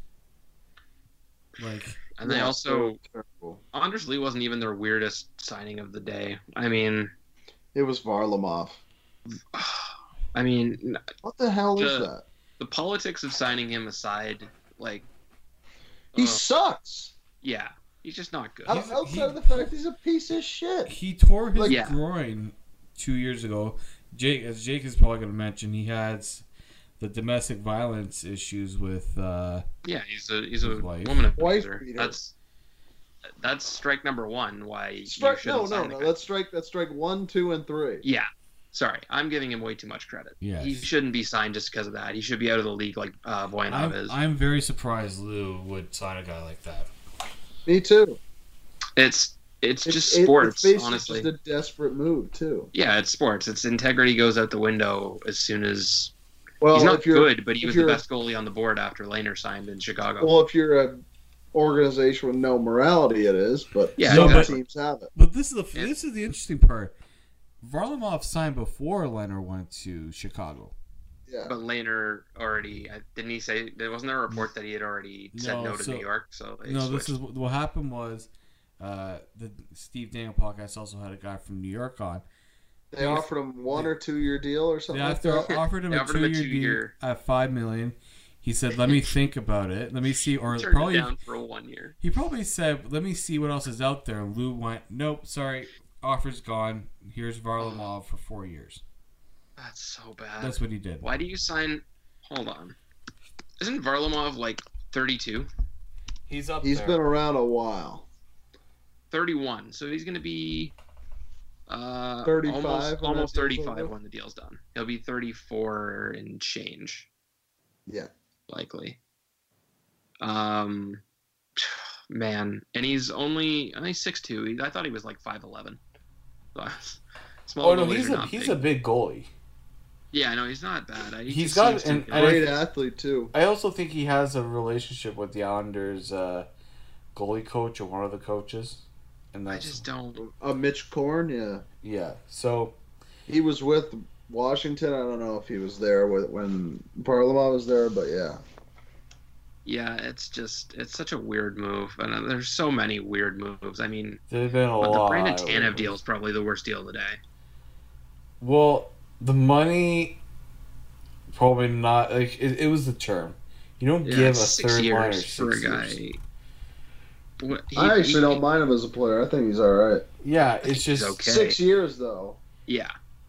Like, And they Yeah, also. terrible. Anders Lee wasn't even their weirdest signing of the day. I mean. It was Varlamov. I mean, What the hell is The- that? the politics of signing him aside, like. He uh, sucks. yeah. He's just not good. Out- He's- Outside he- of the fact he's a piece of shit. he tore his Like- Yeah. groin two years ago. Jake, as Jake is probably going to mention, he has the domestic violence issues with. Uh, Yeah, he's a he's a His wife. woman Wife abuser. beater. That's that's strike number one. Why Strike? you No, shouldn't no, sign no. the guy. Let's strike. Let's strike one, two, and three. Yeah, sorry, I'm giving him way too much credit. Yes. He shouldn't be signed just because of that. He should be out of the league like uh, Voinov I'm, is. I'm very surprised Lou would sign a guy like that. Me too. It's it's It's- just it- sports, it's basically honestly. just a desperate move too. Yeah, it's sports. Its integrity goes out the window as soon as Well, he's not if you're good, but he if was the you're- best goalie on the board after Lehner signed in Chicago. well, if you're an organization with no morality, it is. But Yeah, some exactly. teams have it. But this is the Yeah. this is the interesting part. Varlamov signed before Leonard went to Chicago. Yeah. But Lehner already I- didn't he say there wasn't there a report that he had already said No, no, to so- New York? So they No, this switched. is what happened was uh, the Steve Daniel podcast also had a guy from New York on. They offered him one or two year deal or They something like after, that. offered him They a offered him a two-year deal two-year. at five million. He said, "Let me think about it. Let me see." Or turned probably it down for a one year. he probably said, "Let me see what else is out there." And Lou went, "Nope, sorry, offer's gone. Here's Varlamov for four years." That's so bad. That's what he did. Why do you sign? Hold on. Isn't Varlamov like thirty-two? He's up He's been around a while. thirty-one. So he's going to be uh, thirty-five almost, when that almost deal's thirty-five over? when the deal's done. He'll be thirty-four and change, Yeah. likely. Um, man, and he's only I think he's six two. I thought he was like five eleven. Small Oh no, goalies he's are a not he's big. a big goalie. Yeah, I know he's not bad. I, he He's just got seems to- an- And I Great think- athlete too. I also think he has a relationship with the Islanders uh, goalie coach or one of the coaches, and I that's just don't. Uh, Mitch Korn, yeah. yeah. So He was with Washington. I don't know if he was there with, when Varlamov was there, but yeah. Yeah, it's just it's such a weird move, and uh, there's so many weird moves. I mean, there's been a but the lot. Brandon of Tanev weird- deal is probably the worst deal of the day. Well, the money probably not like it, it was the term. You don't Yeah, give a it's six third liner years six for a years. guy. What, he- I actually he- don't mind him as a player. I think he's all right. Yeah, think it's he's just okay. Six years though. Yeah,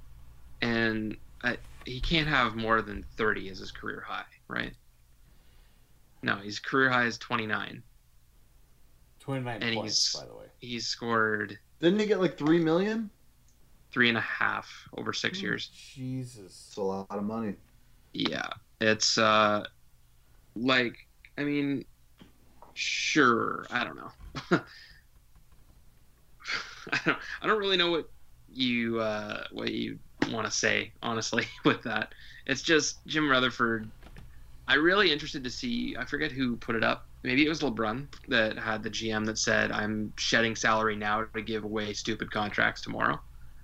and I, he can't have more than thirty as his career high, right? No, his career high is twenty-nine. twenty-nine and points, he's- by the way. He's scored Didn't he get like three million? three and a half over six years. Jesus. It's a lot of money. Yeah, it's uh, like I mean, sure, I don't know. I don't, I don't really know what you uh, what you want to say honestly with that. It's just Jim Rutherford. I'm really interested to see. I forget who put it up. Maybe it was LeBrun that had the G M that said, "I'm shedding salary now to give away stupid contracts tomorrow,"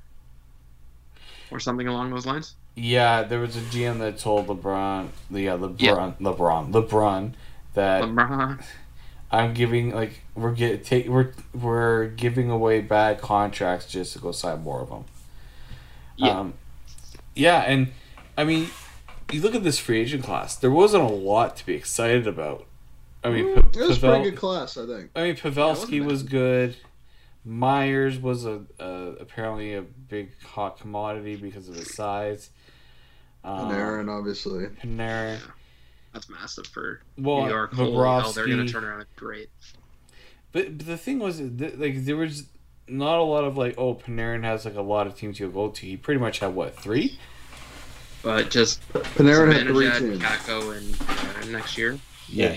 or something along those lines. Yeah, there was a G M that told LeBron, yeah, LeBron, Yeah. LeBron, LeBron, that LeBron. I'm giving like we're get take we're we're giving away bad contracts just to go sign more of them. Yeah. Um, yeah, and I mean, you look at this free agent class. There wasn't a lot to be excited about. I mean, Mm, P- It was a Pavel- pretty good class, I think. I mean, wasn't Pavelski bad. was good. Myers was a, a apparently a big hot commodity because of his size. Um, And Aaron, obviously. Panarin. That's massive for Well, New York. Holy hell, they're going Bobrovsky. to turn around great. But, but the thing was, th- like, there was not a lot of like, oh, Panarin has like a lot of teams he'll go to. He pretty much had what three? But just Panarin had three Zibanejad, teams. Kakko, and Panarin next year. Yeah.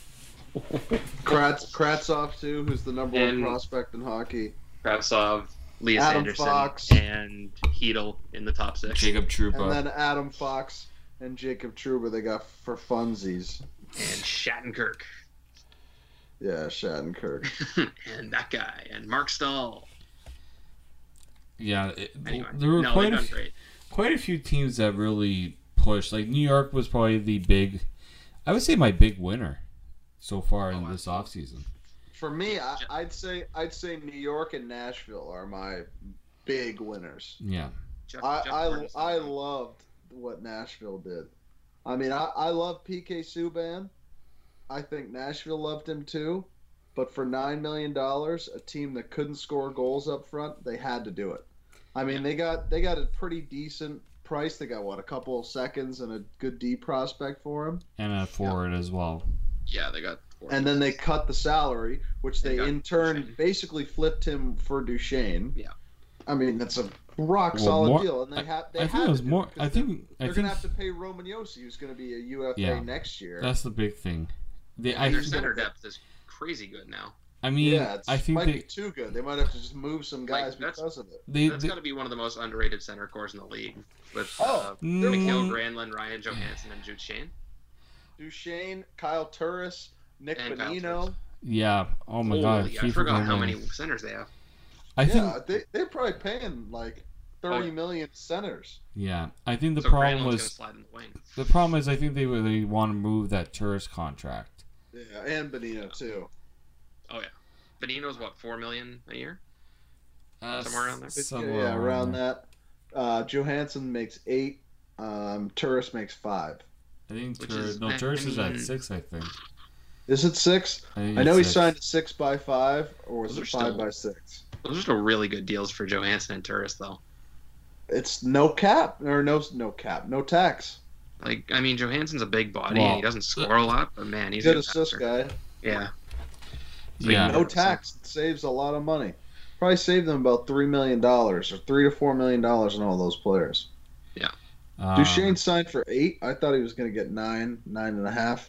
Kratz, Kratzov too, who's the number one And- prospect in hockey. Kravtsov, Elias Adam Anderson, Fox. and Hedel in the top six. Jacob Trouba. And then Adam Fox and Jacob Trouba they got for funsies. And Shattenkirk. Yeah, Shattenkirk. and that guy. And Mark Stahl. Yeah, it, Anyway, there were no, quite they've a done few, great. quite a few teams that really pushed. Like New York was probably the big, I would say my big winner so far in Oh, this offseason. For me, I, I'd say I'd say New York and Nashville are my big winners. Yeah. Jeff, I Jeff I, Gordon's I done loved what Nashville did. I mean, I, I love P K Subban. I think Nashville loved him too. But for nine million dollars, a team that couldn't score goals up front, they had to do it. I mean, they got they got a pretty decent price. They got what, a couple of seconds and a good D prospect for him. And a forward as well. Yeah, they got. Four And then they cut the salary, which They they got in turn Duchesne. basically flipped him for Duchesne. Yeah. I mean, that's a rock Well, solid more- deal, and they had. They I had think it was to do more. 'cause I they're- think. I They're think gonna have to pay Roman Yossi, who's gonna be a U F A Yeah. next year. that's the big thing. They, I, And their think- center depth is crazy good now. I mean, yeah, it's, I think might they, be too good. They might have to just move some Like, guys that's- because of it. they, That's they got to be one of the most underrated center cores in the league. With Oh, uh, Mm. Mikhail Granlund, Ryan Johansson, and Jude Shane. Duchesne, Kyle Turris, Nick And Kyle Bonino. Turris. yeah. Oh my god. Holy, I keep forgot how remembering. many centers they have. I think. Yeah, they they're probably paying like thirty Oh. million centers. Yeah. I think the so problem Granlund's gonna was slide in the wing. the problem is I think they really want to move that tourist contract. Yeah, and Bonino too. Oh yeah, Benino's what four million a year? Uh, Somewhere around there? But somewhere yeah, around there. that. Uh, Johansson makes eight. Um, Turris makes five. I think Which Tur- is- no I- tourist I is at mean- six. I think. Is it six? I, think I know it's he six. signed a six by five, or was Those it are five still- by six? Those are still really good deals for Johansson and Turris, though. It's no cap or no no cap, no tax. Like, I mean, Johansson's a big body Well, and he doesn't score a lot, but man, he's Good a assist passer. guy. Yeah, Yeah. No tax. It saves a lot of money. Probably saved them about three million dollars or three to four million dollars on all those players. Um, Duchesne signed for eight. I thought he was going to get nine, nine and a half.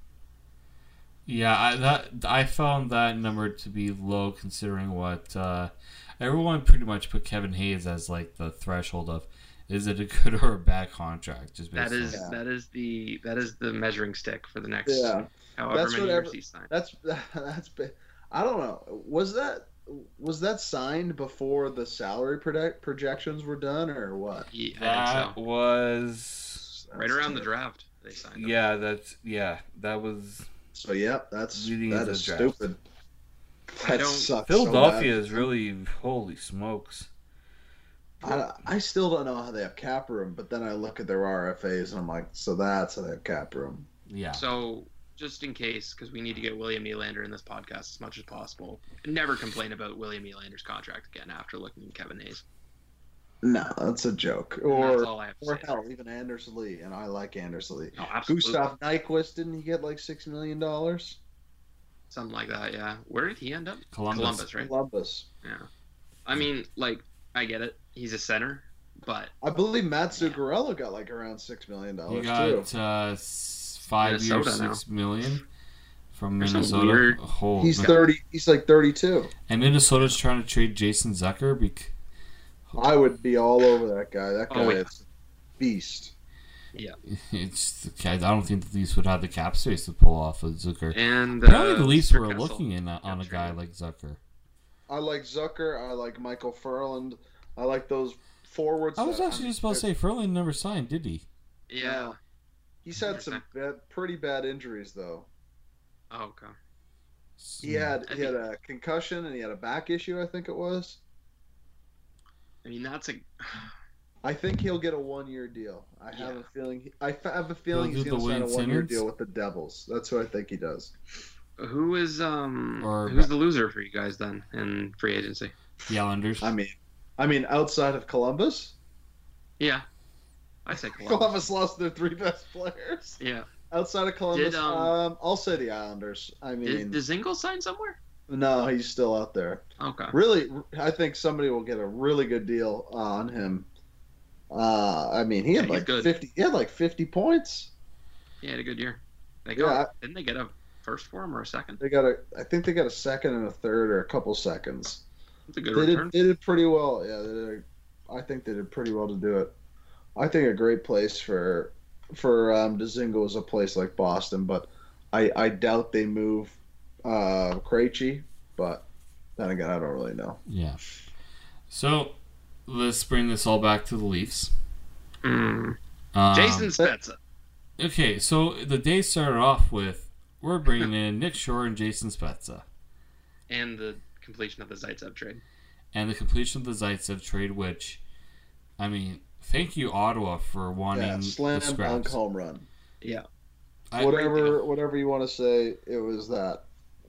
Yeah, I that I found that number to be low considering what uh, everyone pretty much put Kevin Hayes as like the threshold of is it a good or a bad contract? Just based that is Yeah. that is the that is the measuring stick for the next Yeah, however That's many what years every- he's signed. that's that's. bi- I don't know. Was that was that signed before the salary project, projections were done, or what? Yeah, I that think so. was Right around the draft, they signed him. yeah. That's yeah. That was So yeah, that's Leading that into is the draft. stupid. I That don't- sucks. Philadelphia so is really holy smokes. bad. I, I still don't know how they have cap room, but then I look at their R F As and I'm like, so that's how they have cap room. Yeah. So, just in case, because we need to get William Nylander in this podcast as much as possible, never complain about William Nylander's contract again after looking at Kevin Hayes. No, that's a joke. And Or that's all I have to or say. hell, even Anders Lee, and I like Anders Lee. No, absolutely. Gustav Nyquist, didn't he get like six million dollars? Something like that, yeah. Where did he end up? Columbus. Columbus, right? Columbus. Yeah. I mean, like, I get it. He's a center, but I believe Matt Zuccarello got like around six million He dollars got too. uh, s- five Minnesota years, now. six million from There's some Minnesota. weird- Oh, He's man. thirty. He's like thirty-two. And Minnesota's trying to trade Jason Zucker because I would be all over that guy. That guy Oh, yeah. is a beast. it's. I don't think the Leafs would have the cap space to pull off of Zucker. and Apparently, uh, the Leafs were Kessel. looking in uh, on a Got guy traded. like Zucker. I like Zucker. I like Michael Furland. I like those forwards. I was that- actually mean, just about to say Furlan never signed, did he? Yeah. He's had some bad, pretty bad injuries though. Oh, okay. He had he had a concussion and he had a back issue. I think it was. I mean, that's a. I think he'll get a one-year deal. I have Yeah. a feeling. He, I f- have a feeling He'll he's do going to the sign a Wayne one-year Simmons? deal with the Devils. That's what I think he does. Who is um? Or- who's the loser for you guys then in free agency? The Islanders. I mean, I mean, outside of Columbus, Yeah, I say Columbus. Columbus lost their three best players. Yeah. Outside of Columbus, Did, um, um, I'll say the Islanders. I mean, Did, did Zingle sign somewhere? no, he's still out there. Okay. Really, I think somebody will get a really good deal on him. Uh, I mean, he had Yeah, he's like good. fifty. He had like fifty points. He had a good year. They Yeah, got I- didn't they get a first for him or a second? They got a. I think they got a second and a third, or a couple seconds. It's a good They return. did. They did pretty well. Yeah, they did. I think they did pretty well to do it. I think a great place for for um, Dzingel is a place like Boston, but I I doubt they move uh, Krejci. But then again, I don't really know. Yeah. So let's bring this all back to the Leafs. Mm. Um, Jason Spezza. Okay, so the day started off with we're bringing in Nick Shore and Jason Spezza, And the completion of the Zaitsev trade. and the completion of the Zaitsev trade. Which, I mean, thank you Ottawa for wanting Yeah, slam the dunk scraps. home run. Yeah. I- Whatever whatever you want to say, it was that.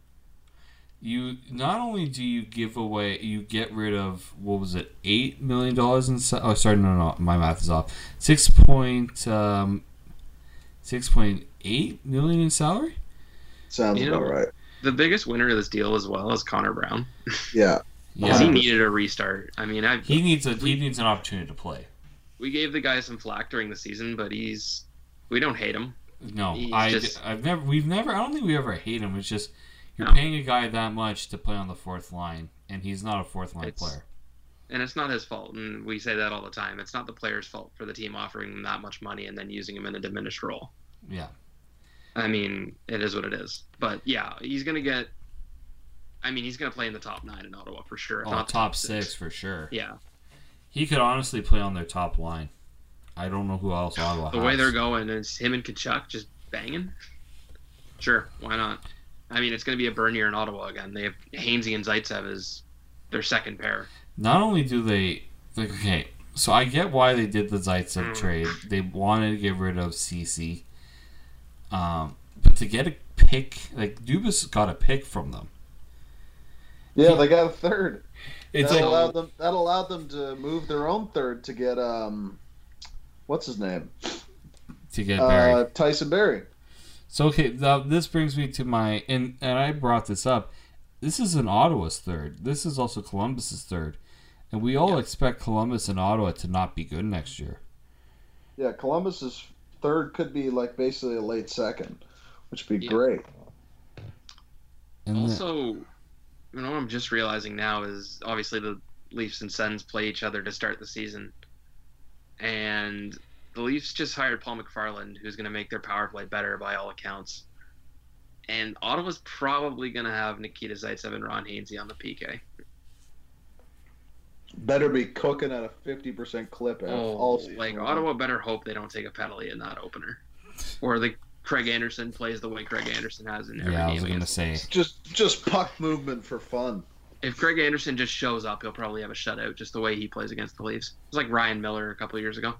You not only do you give away, you get rid of what was it, eight million dollars in? sa- Oh, sorry, no, no, my math is off. Six point, um, six point eight million in salary. Sounds You know- about right. The biggest winner of this deal as well is Connor Brown. Yeah. Because he Yeah, needed a restart. I mean, I he needs a he needs an opportunity to play. we gave the guy some flack during the season, but he's we don't hate him. No, He's I, just- I've never, we've never, I don't think we ever hate him. It's just you're No. paying a guy that much to play on the fourth line, and he's not a fourth line It's- player. And it's not his fault, and we say that all the time. It's not the player's fault for the team offering him that much money and then using him in a diminished role. Yeah, I mean, it is what it is. But yeah, he's gonna get. I mean, he's gonna play in the top nine in Ottawa for sure. if oh, not the top six for sure. Yeah, He could honestly play on their top line. I don't know who else Ottawa the has. way they're going is him and Kachuk just banging. Sure, why not? I mean, it's gonna be a burn year in Ottawa again. They have Hainsey and Zaitsev as their second pair. Not only do they, like, okay, so I get why they did the Zaitsev Mm. trade. They wanted to get rid of Cece, um, but to get a pick, like Dubas got a pick from them. Yeah, they got a third. It's that like allowed them. That allowed them to move their own third to get um, what's his name? to get Barry. Uh, Tyson Berry. So okay, now this brings me to my and and I brought this up. This is an Ottawa's third. This is also Columbus's third, and we all Yeah. expect Columbus and Ottawa to not be good next year. Yeah, Columbus's third could be like basically a late second, which would be Yeah. great. And the- Also, you know what I'm just realizing now is obviously the Leafs and Sens play each other to start the season, and the Leafs just hired Paul McFarland, who's going to make their power play better by all accounts. And Ottawa's probably going to have Nikita Zaitsev and Ron Hainsey on the P K. Better be cooking at a fifty percent clip at all season like long. Ottawa better hope they don't take a penalty in that opener, or the Craig Anderson plays the way Craig Anderson has in every yeah, I game. was gonna against say Just just puck movement for fun. If Craig Anderson just shows up, he'll probably have a shutout just the way he plays against the Leafs. It was like Ryan Miller a couple of years ago.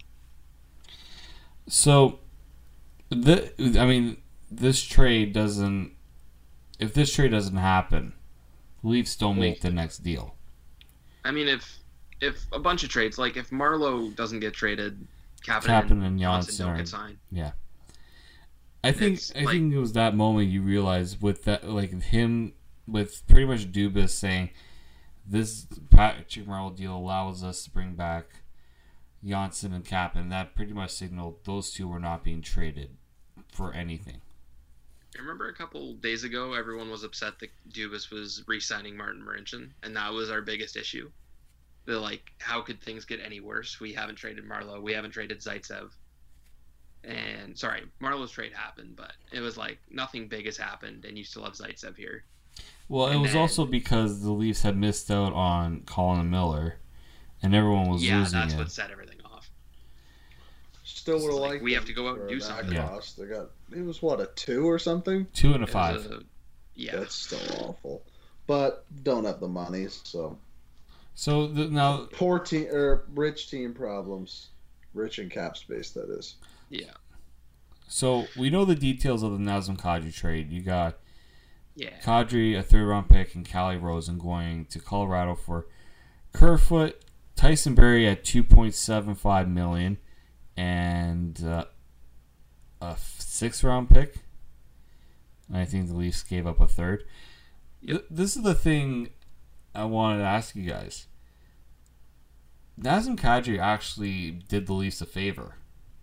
so. The I mean, this trade doesn't. If this trade doesn't happen, Leafs don't make the next deal. I mean, if if a bunch of trades, like if Marlowe doesn't get traded, Kapanen, Kapanen and and Johnson Janssen don't are- get signed. I think It's I like- think it was that moment you realized with that, like him, with pretty much Dubas saying, "This Patrick Marleau deal allows us to bring back Janssen and Kapanen." That pretty much signaled those two were not being traded for anything. I remember a couple days ago, everyone was upset that Dubas was re-signing Martin Marincin, and that was our biggest issue. They're like, how could things get any worse? We haven't traded Marlowe. We haven't traded Zaitsev. And, sorry, Marlowe's trade happened, but it was like, nothing big has happened, and you still have Zaitsev here. Well, it And was then- also because the Leafs had missed out on Colin Miller, and everyone was yeah, losing that's it. what set everything off. Still would have Like, liked. we have them to go out and for do that something. Yeah. cost. They got it was what a two or something. Two and a It was five. a- yeah. That's still awful, but don't have the money. So So the, now, poor team or rich team problems, rich in cap space. That is. Yeah. so we know the details of the Nazem Kadri trade. You got Yeah. Kadri, a third round pick, and Callie Rosen going to Colorado for Kerfoot, Tyson Berry at two point seven five million, and uh, a sixth round pick. And I think the Leafs gave up a third. Yep. Th- This is the thing I wanted to ask you guys. Nazem Kadri actually did the Leafs a favor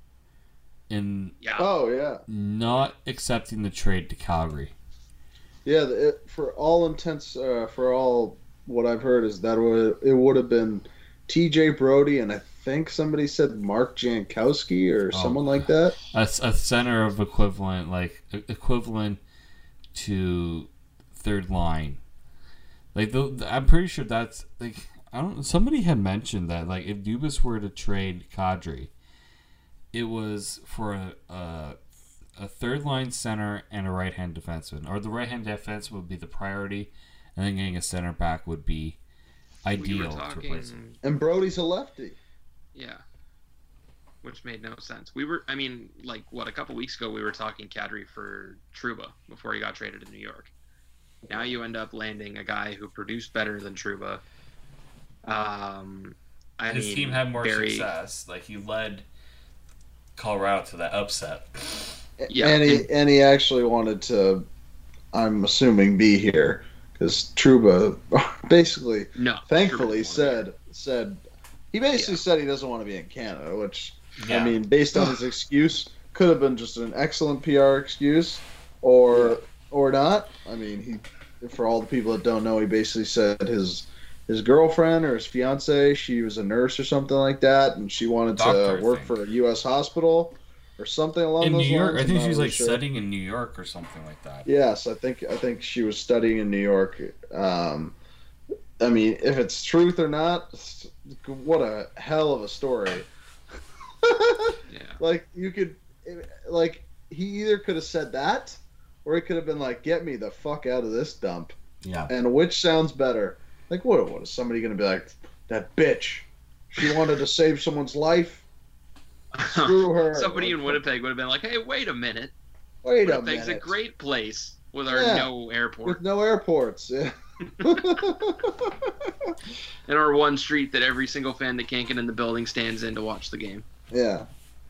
in Yeah. Oh yeah, not accepting the trade to Calgary. yeah. the- It, for all intents, uh, for all what I've heard is that would it would have been T J Brody and I think somebody said Mark Jankowski or Oh. someone like that. A, a center of equivalent, like e- equivalent to third line. Like the, the- I'm pretty sure that's like I don't. Somebody had mentioned that like if Dubas were to trade Kadri, it was for a a, a third line center and a right hand defenseman, or the right hand defenseman would be the priority, and then getting a center back would be We ideal were to talking, replace him. And Brody's a lefty. yeah, which made no sense. We were, I mean, like what a couple weeks ago we were talking Kadri for Trouba before he got traded to New York. Now you end up landing a guy who produced better than Trouba. Um, I His mean, team had more very, success. Like he led Colorado to that upset. Yeah, and he and- and he actually wanted to, I'm assuming, be here because Truba basically, No, thankfully, Trouba said said he basically Yeah. said he doesn't want to be in Canada, which Yeah. I mean, based on his excuse, could have been just an excellent P R excuse, or Yeah. or not. I mean, he for all the people that don't know, he basically said his his girlfriend or his fiance, she was a nurse or something like that, and she wanted Doctor, I to work think. for a U S hospital or something along In New those York, lines. I I'm think not she was really like sure. studying in New York or something like that. Yes, I think I think she was studying in New York. Um, I mean, if it's truth or not, what a hell of a story. Yeah. Like you could, like he either could have said that, or it could have been like, "Get me the fuck out of this dump." Yeah. And which sounds better? Like, what? What is somebody gonna be like? That bitch. She wanted to save someone's life. Screw her. Somebody in Like, Winnipeg would have been like, "Hey, wait a minute! Wait a Winnipeg's minute. a great place with our Yeah. no airport With no airports. Yeah. and our one street that every single fan that can't get in the building stands in to watch the game." Yeah.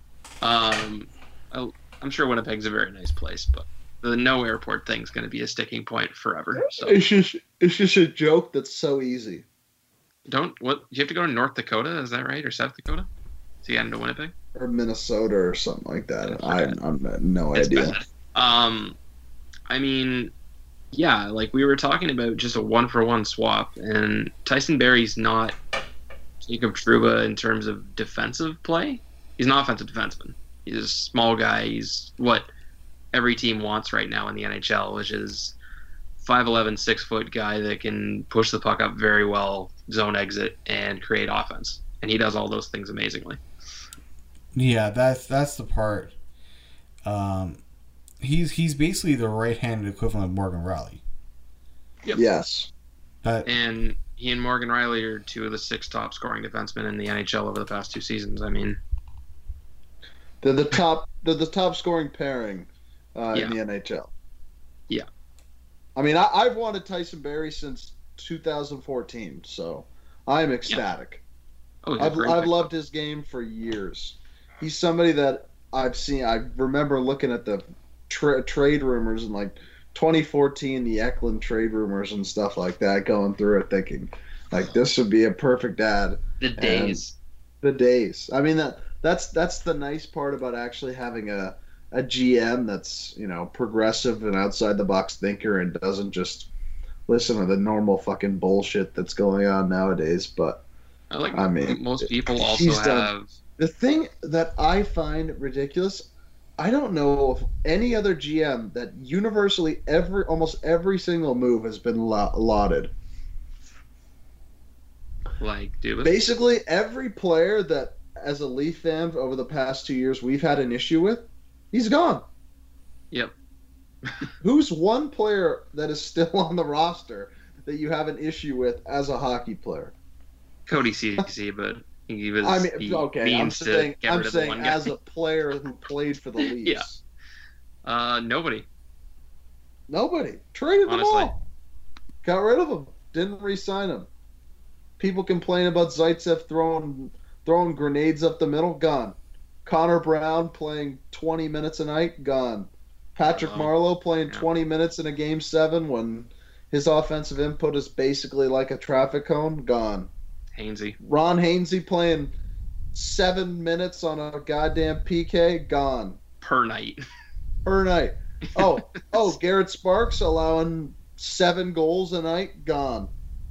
Um, I, I'm sure Winnipeg's a very nice place, but the no airport thing's going to be a sticking point forever. So It's just it's just a joke that's so easy. don't what you have to go to North Dakota, is that right, or South Dakota to get into Winnipeg? Or Minnesota or something like that. I, Okay. I'm no It's idea. bad. Um, I mean, yeah, like we were talking about just a one for one swap, and Tyson Barrie's not Jacob Trouba in terms of defensive play. He's an offensive defenseman. He's a small guy. He's what every team wants right now in the N H L, which is five eleven, six foot guy that can push the puck up very well, zone exit, and create offense. And he does all those things amazingly. Yeah, that's that's the part. Um, he's he's basically the right-handed equivalent of Morgan Riley. Yep. Yes. But And he and Morgan Riley are two of the six top scoring defensemen in the N H L over the past two seasons. I mean, They're the top they're the top scoring pairing uh, Yeah. in the N H L. Yeah. I mean, I, I've wanted Tyson Barrie since two thousand fourteen, so I'm ecstatic. oh, he's a I've great I've pick. loved his game for years. He's somebody that I've seen. I remember looking at the tra- trade rumors in like twenty fourteen, the Eklund trade rumors and stuff like that, going through it, thinking like this would be a perfect ad. the days. The days. I mean that that's that's the nice part about actually having a a G M that's, you know, progressive and outside the box thinker and doesn't just listen to the normal fucking bullshit that's going on nowadays. But I like. I mean, most people also he's have. done- the thing that I find ridiculous, I don't know of any other G M that universally every almost every single move has been la- lauded. Like, dude, Basically, every player that, as a Leaf fan over the past two years, we've had an issue with, he's gone. Yep. Who's one player that is still on the roster that you have an issue with as a hockey player? Cody C C, but he was. I mean, he okay, I'm means to saying, get I'm rid of the saying one guy. as a player who played for the Leafs. Yeah. Uh, nobody. Nobody. Traded them Honestly. all. Got rid of them. Didn't re-sign them. People complain about Zaitsev throwing throwing grenades up the middle. Gone. Connor Brown playing twenty minutes a night. Gone. Patrick Uh, Marlowe playing yeah. twenty minutes in a game seven when his offensive input is basically like a traffic cone. Gone. Hainsey. Ron Hainsey playing seven minutes on a goddamn P K, gone Per night. per night. Oh, oh, Garrett Sparks allowing seven goals a night, gone.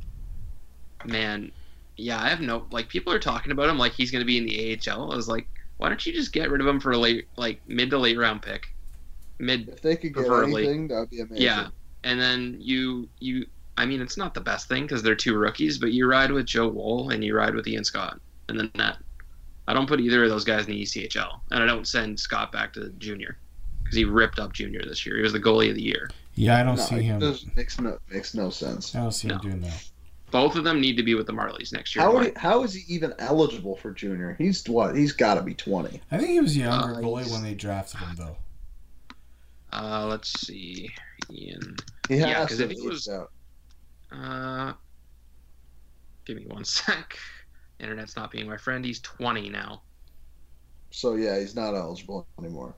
Man, yeah, I have no like. People are talking about him like he's going to be in the A H L. I was like, why don't you just get rid of him for a late, like mid to late round pick, mid If they could get preferably. anything, that'd be amazing. Yeah, and then you you. I mean, it's not the best thing because they're two rookies, but you ride with Joe Woll and you ride with Ian Scott, and then that. I don't put either of those guys in the E C H L, and I don't send Scott back to junior because he ripped up junior this year. He was the goalie of the year. Yeah, I don't No, see it him. does- makes no makes no sense. I don't see him No. doing that. Both of them need to be with the Marlies next year. How Why? would he, how is he even eligible for junior? He's what? He's got to be twenty. I think he was a younger Uh, goalie he's- when they drafted him, though. Uh, let's see, Ian. He Yeah, has 'cause to if he be was- out. Uh, give me one sec. Internet's not being my friend. He's twenty now. So yeah, he's not eligible anymore.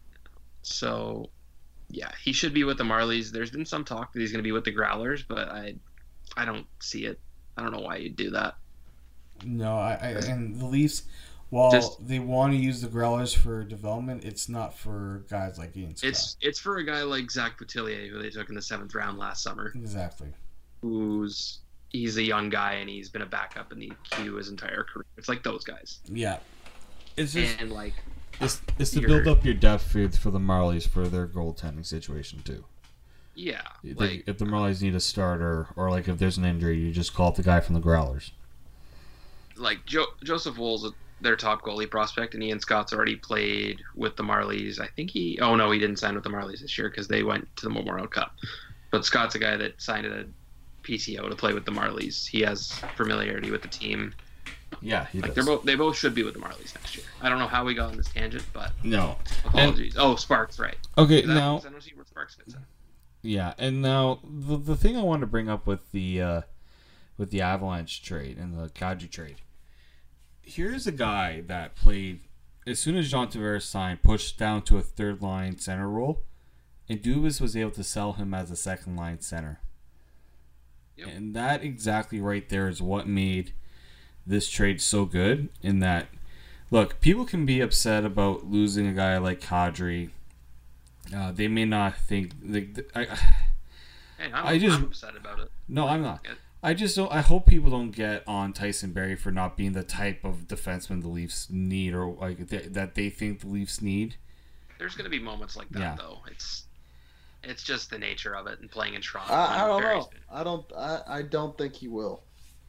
So, yeah, he should be with the Marlies. There's been some talk that he's going to be with the Growlers, but I, I don't see it. I don't know why you'd do that. No, I, I and the Leafs, while Just- they want to use the Growlers for development, it's not for guys like Ian Scott. It's it's for a guy like Zach Boutillier, who they took in the seventh round last summer, Exactly. who's he's a young guy and he's been a backup in the Q his entire career. It's like those guys, Yeah. It's just and like it's, it's to you're- build up your depth for, for the Marlies for their goaltending situation too. yeah, They- like if the Marlies need a starter or like if there's an injury, you just call up the guy from the Growlers. like jo- Joseph Wool's their top goalie prospect, and Ian Scott's already played with the Marlies. I think he. Oh no, he didn't sign with the Marlies this year because they went to the Memorial Cup. But Scott's a guy that signed at a P C O to play with the Marlies. He has familiarity with the team. Yeah, he Like does. they're both, they both should be with the Marlies next year. I don't know how we got on this tangent, but No. apologies. oh, Sparks, right? Okay, Is that- now I don't see where Sparks fits in. yeah, and now the the thing I wanted to bring up with the uh, with the Avalanche trade and the Kadri trade. Here's a guy that played as soon as John Tavares signed, pushed down to a third line center role, and Dubas was able to sell him as a second line center. Yep. And that exactly right there is what made this trade so good. In that, look, people can be upset about losing a guy like Kadri. Uh, they may not think like I. Hey, I'm, I just- I'm upset about it. No, I'm not. Yeah. I just don't. I hope people don't get on Tyson Barrie for not being the type of defenseman the Leafs need, or like th- that they think the Leafs need. There's going to be moments like that, Yeah. though. It's it's just the nature of it and playing in Toronto. I, I and don't Barry's know. been- I don't. I, I don't think he will.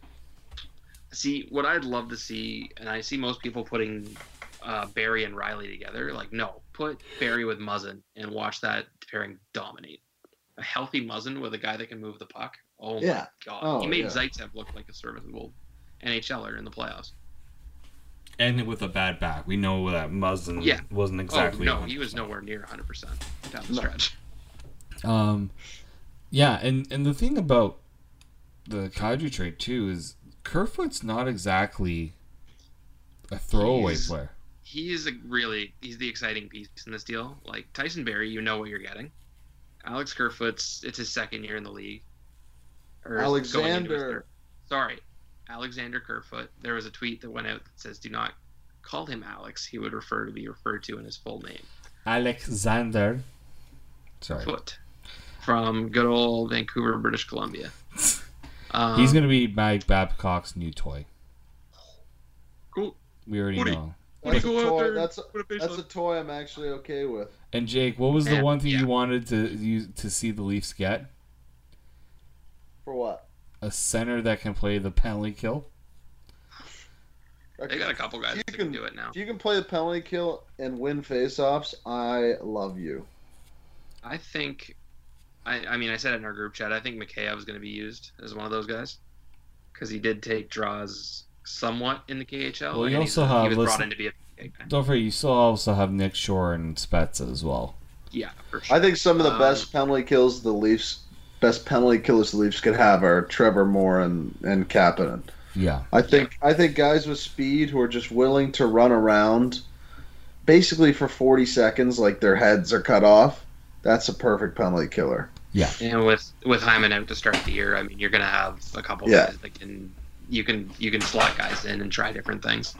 See, what I'd love to see, and I see most people putting uh, Barry and Riley together. Like, no, put Barry with Muzzin and watch that pairing dominate. A healthy Muzzin with a guy that can move the puck. Oh Yeah. my god, Oh, he made yeah. Zaitsev look like a serviceable NHLer in the playoffs. And with a bad back, we know that Muzzin Yeah. wasn't exactly. oh no, he was nowhere near one hundred percent down the No. stretch. Um, yeah, and and the thing about the Kadri trade too is Kerfoot's not exactly a throwaway He's- player. He's a really he's the exciting piece in this deal. Like Tyson Barrie, you know what you're getting. Alex Kerfoot's it's his second year in the league. Or going into his Alexander. third. Sorry, Alexander Kerfoot. There was a tweet that went out that says, "Do not call him Alex. He would refer to be referred to in his full name." Alexander. Sorry. Foot from good old Vancouver, British Columbia. Um, He's gonna be Mike Babcock's new toy. cool. We already Woody. know. Woody, That's a go out toy. there, That's a, put a face that's on a toy I'm actually okay with. And Jake, what was the Man, one thing yeah. you wanted to use to see the Leafs get? For what? A center that can play the penalty kill. They got a couple guys You that can can- do it now. If you can play the penalty kill and win faceoffs, I love you. I think, I, I mean, I said it in our group chat. I think Mikheyev is going to be used as one of those guys because he did take draws somewhat in the K H L. Well, you and he's also a- he have- was brought listen- in to be a P K guy. Don't forget, you still also have Nick Shore and Spezza as well. Yeah, for sure. I think some of the Um, best penalty kills the Leafs, best penalty killers the Leafs could have are Trevor Moore and and Kapanen. Yeah. I think I think guys with speed who are just willing to run around, basically for forty seconds, like their heads are cut off. That's a perfect penalty killer. And with with Hyman out to start the year, I mean, you're going to have a couple Yeah. guys that can you can you can slot guys in and try different things.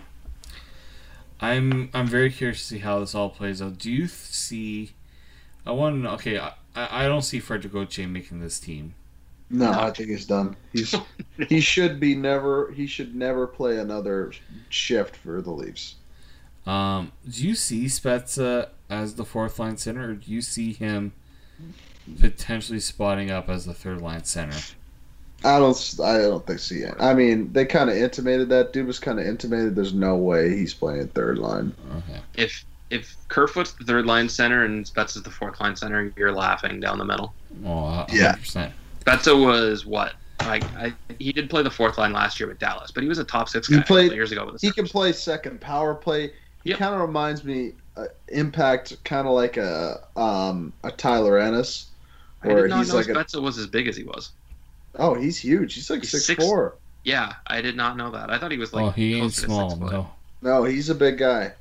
I'm I'm very curious to see how this all plays out. Do you th- see? I want to know. Okay, I, I don't see Frederick Gauthier making this team. No, I think he's done. He's he should be never. He should never play another shift for the Leafs. Um, do you see Spezza as the fourth line center, or do you see him potentially spotting up as the third line center? I don't. I don't think see it. I mean, they kind of intimated that. Dude was kind of intimated. There's no way he's playing third line. Okay. If if Kerfoot's the third line center and Spezza's the fourth line center, you're laughing down the middle. Oh, one hundred Yeah. percent. Spezza was what? Like I, he did play the fourth line last year with Dallas, but he was a top six guy He a couple played- years ago with the He can Sabres. play second power play. He Yep. kind of reminds me, uh, impact, kind of like a um a Tyler Ennis, I where did not he's know like a, Spezza was as big as he was. oh, he's huge. He's like He's six, six- four. Yeah, I did not know that. I thought he was like oh, he ain't closer to small, six foot. no. No, he's a big guy.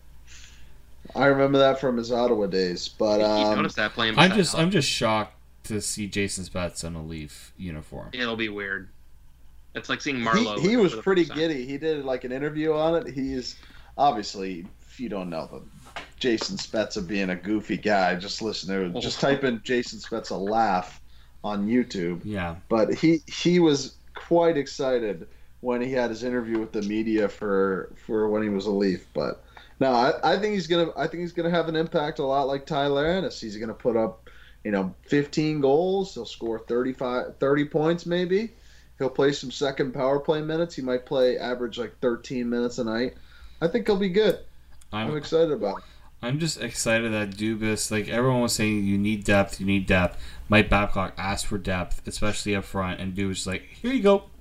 I remember that from his Ottawa days. But you um, noticed that playing. I'm beside just Allen. I'm just shocked to see Jason Spezza in a Leaf uniform. It'll be weird. It's like seeing Marlowe. he, he for was the pretty first time. giddy. He did like an interview on it. He's obviously, if you don't know the Jason Spezza being a goofy guy, just listen to it. Just Oh. type in Jason Spezza laugh on YouTube. Yeah. But he he was quite excited when he had his interview with the media for for when he was a Leaf. But no, I, I think he's gonna I think he's gonna have an impact a lot like Tyler Ennis. He's gonna put up, you know, fifteen goals. He'll score thirty-five, thirty points maybe. He'll play some second power play minutes. He might play average like thirteen minutes a night. I think he'll be good. I'm I'm excited about it. I'm just excited that Dubas, like everyone was saying, you need depth, you need depth. Mike Babcock asked for depth, especially up front, and Dubas was like, here you go.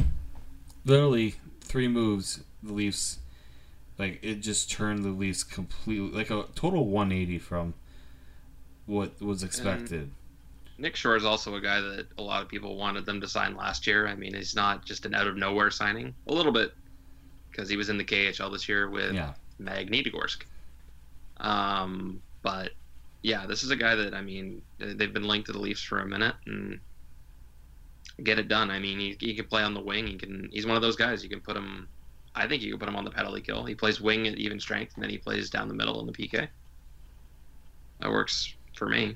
Literally three moves, the Leafs, like it just turned the Leafs completely, like a total one eighty from what was expected. Nick Shore is also a guy that a lot of people wanted them to sign last year. I mean, he's not just an out of nowhere signing. A little bit, because he was in the K H L this year with Yeah. Magnitogorsk. Um, but yeah, this is a guy that I mean, they've been linked to the Leafs for a minute and get it done. I mean, he, he can play on the wing. He can. He's one of those guys. You can put him. I think you can put him on the penalty kill. He plays wing at even strength, and then he plays down the middle in the P K. That works for me.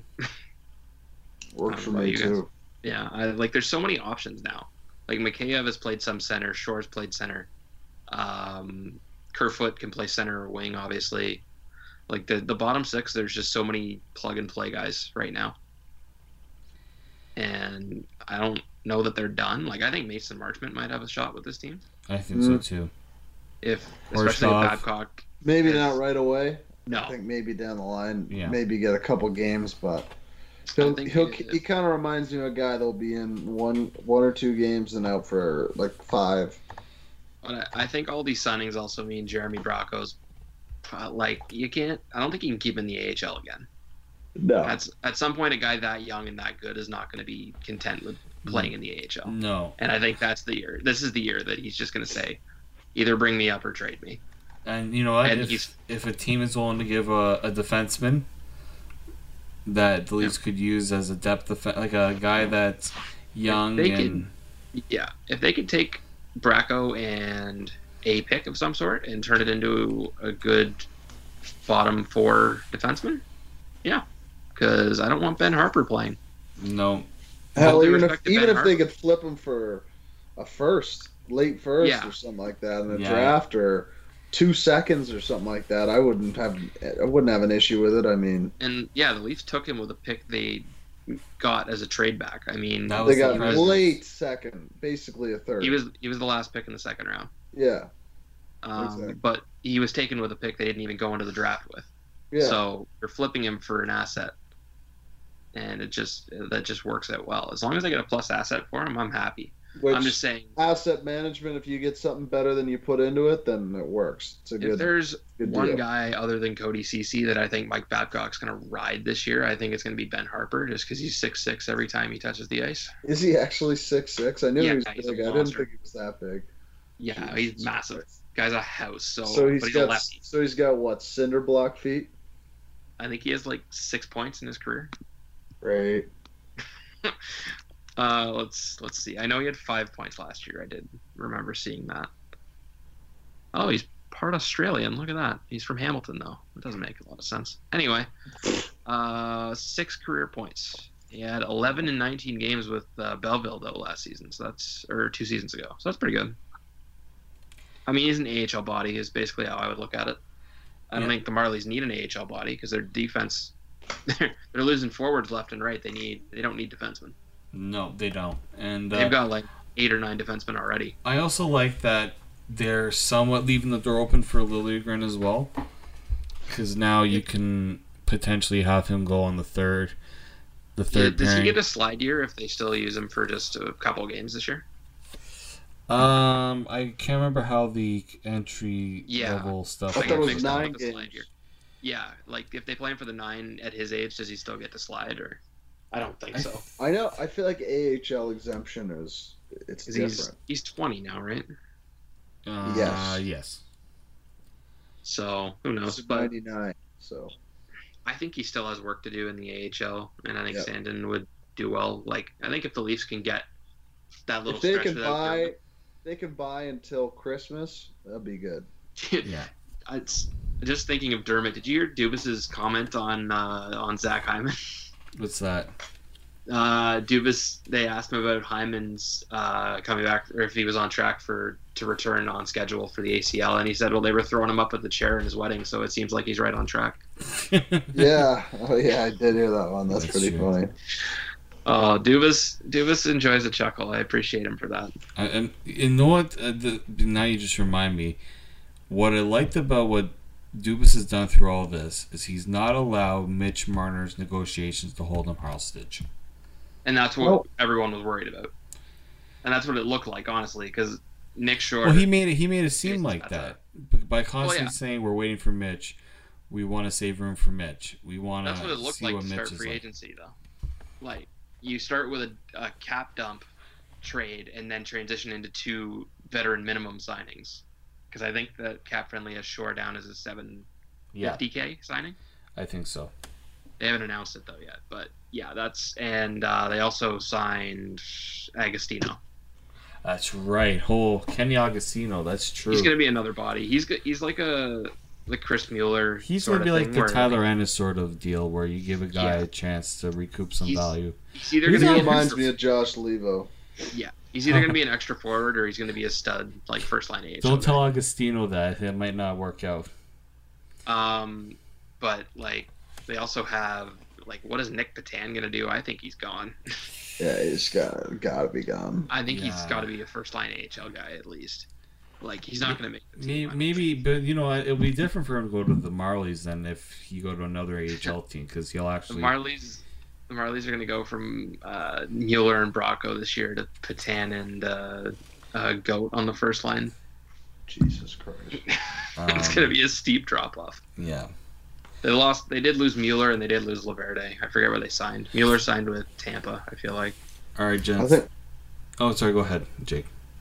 Works for How about me you guys? too. Yeah, I, like there's so many options now. Like Mikheyev has played some center, Shore's played center. Um, Kerfoot can play center or wing, obviously. Like the the bottom six, there's just so many plug and play guys right now. And I don't know that they're done. Like I think Mason Marchment might have a shot with this team. I think so Mm. too. If especially if Horstov. Babcock. Maybe Yes. not right away. I No. think maybe down the line, Yeah. maybe get a couple games, but he'll think he'll he- he kind of reminds me of a guy that'll be in one one or two games and out for like five. But I, I think all these signings also mean Jeremy Bracco's uh, like you can't. I don't think you can keep him in the A H L again. No, At, at some point, a guy that young and that good is not going to be content with playing in the A H L. No. And I think that's the year. This is the year that he's just going to say, either bring me up or trade me. And you know what? And If, he's- if a team is willing to give a, a defenseman that the Leafs could use as a depth defense, like a guy that's young they and Yeah, if they could take Bracco and a pick of some sort and turn it into a good bottom four defenseman, yeah. Because I don't want Ben Harper playing. no, hell, With due even if respect to even Ben if they Harper. could flip him for a first, late first Yeah. or something like that in a Yeah. draft or two seconds or something like that, I wouldn't have I wouldn't have an issue with it. I mean, And yeah, the Leafs took him with a pick they got as a trade back. I mean, That was they got the Presidents. late second, basically a third. he was he was the last pick in the second round. yeah, Um, Exactly. But he was taken with a pick they didn't even go into the draft with. yeah. So you're flipping him for an asset, and it just that just works out well. As long as I get a plus asset for him, I'm happy. Which I'm just saying, asset management, if you get something better than you put into it, then it works. It's a if good. there's good one deal. guy other than Cody Ceci that I think Mike Babcock's going to ride this year, I think it's going to be Ben Harper, just because he's six six every time he touches the ice. Is he actually six six? I knew Yeah, he was he's a big. I didn't monster. think he was that big. Yeah, Jesus he's massive. Christ. Guy's a house. So, So he's but he's a got lefty. so he's got what, cinder block feet? I think he has like six points in his career. Right. Uh, let's let's see. I know he had five points last year. I did remember seeing that. Oh, he's part Australian. Look at that. He's from Hamilton, though. It doesn't make a lot of sense. Anyway, uh, six career points. He had eleven in nineteen games with uh, Belleville though last season. So that's or two seasons ago. So that's pretty good. I mean, he's an A H L body. Is basically how I would look at it. I don't Yeah. think the Marlies need an A H L body because their defense. They're, they're losing forwards left and right. They need. They don't need defensemen. No, they don't. And uh, They've got like eight or nine defensemen already. I also like that they're somewhat leaving the door open for Liljegren as well, because now you can potentially have him go on the third, the Yeah, third does pairing. he get a slide year if they still use him for just a couple of games this year? Um, I can't remember how the entry Yeah. level stuff. I thought it was Mixed up nine with the slide games. year. Yeah, like if they play him for the nine at his age, does he still get to slide or? I don't think I- so. I know. I feel like A H L exemption is it's 'Cause different. he's he's twenty now, right? Uh, Yes. Yes. So who knows? It's But ninety-nine. So I think he still has work to do in the A H L, and I think Yep. Sandin would do well. Like I think if the Leafs can get that little if they stretch can without buy, they can buy until Christmas. That'd be good. Dermott- Yeah. It's just thinking of Dermott. Did you hear Dubas's comment on uh, on Zach Hyman? What's that? Uh, Dubas, they asked him about Hyman's uh, coming back, or if he was on track for to return on schedule for the A C L, and he said, "Well, they were throwing him up at the chair in his wedding, so it seems like he's right on track." Yeah. Oh yeah, I did hear that one. That's, That's pretty true. funny. Oh, Dubas, Dubas enjoys a chuckle. I appreciate him for that. I- and you know what? Uh, the, now you just remind me. What I liked about what Dubas has done through all this is he's not allowed Mitch Marner's negotiations to hold him hostage. And that's what Well- everyone was worried about, and that's what it looked like, honestly, because Nick Shore. Well, he made it. He made it seem Jason like Spezza. that B- by constantly yeah. saying we're waiting for Mitch. We want to save room for Mitch. We want That's what to it looked see like what to Mitch start is free like. agency, though. Like you start with a, a cap dump trade, and then transition into two veteran minimum signings, because I think that Cap Friendly has Shore down as a seven Yeah, fifty k signing. I think so. They haven't announced it though yet, but yeah, that's and uh, they also signed Agostino. That's right. Oh, Kenny Agostino. That's true. He's gonna be another body. He's go- he's like a like Chris Mueller. He's sort gonna be of like thing the where Tyler Ennis sort of deal, where you give a guy Yeah. a chance to recoup some He's- value. He's either He's gonna He be an reminds extra, me of Josh Levo. yeah. He's either gonna be an extra forward or he's gonna be a stud like first line A H L. Don't guy. tell Agostino that. It might not work out. Um, but like they also have like what is Nick Patan gonna do? I think he's gone. Yeah, he's got gotta be gone. I think he's Yeah. got to be a first line A H L guy at least. Like he's not gonna make the team. Maybe, I don't maybe, but you know, it'll be different for him to go to the Marlies than if he go to another A H L team because he'll The actually. Marlies, the Marlies are going to go from uh, Mueller and Bracco this year to Patan and uh, uh, Goat on the first line. Jesus Christ. It's Um, going to be a steep drop off. Yeah. They lost. They did lose Mueller and they did lose Laverde. I forget where they signed. Mueller signed with Tampa. I feel like. All right, I gents. think. Oh, sorry. Go ahead, Jake.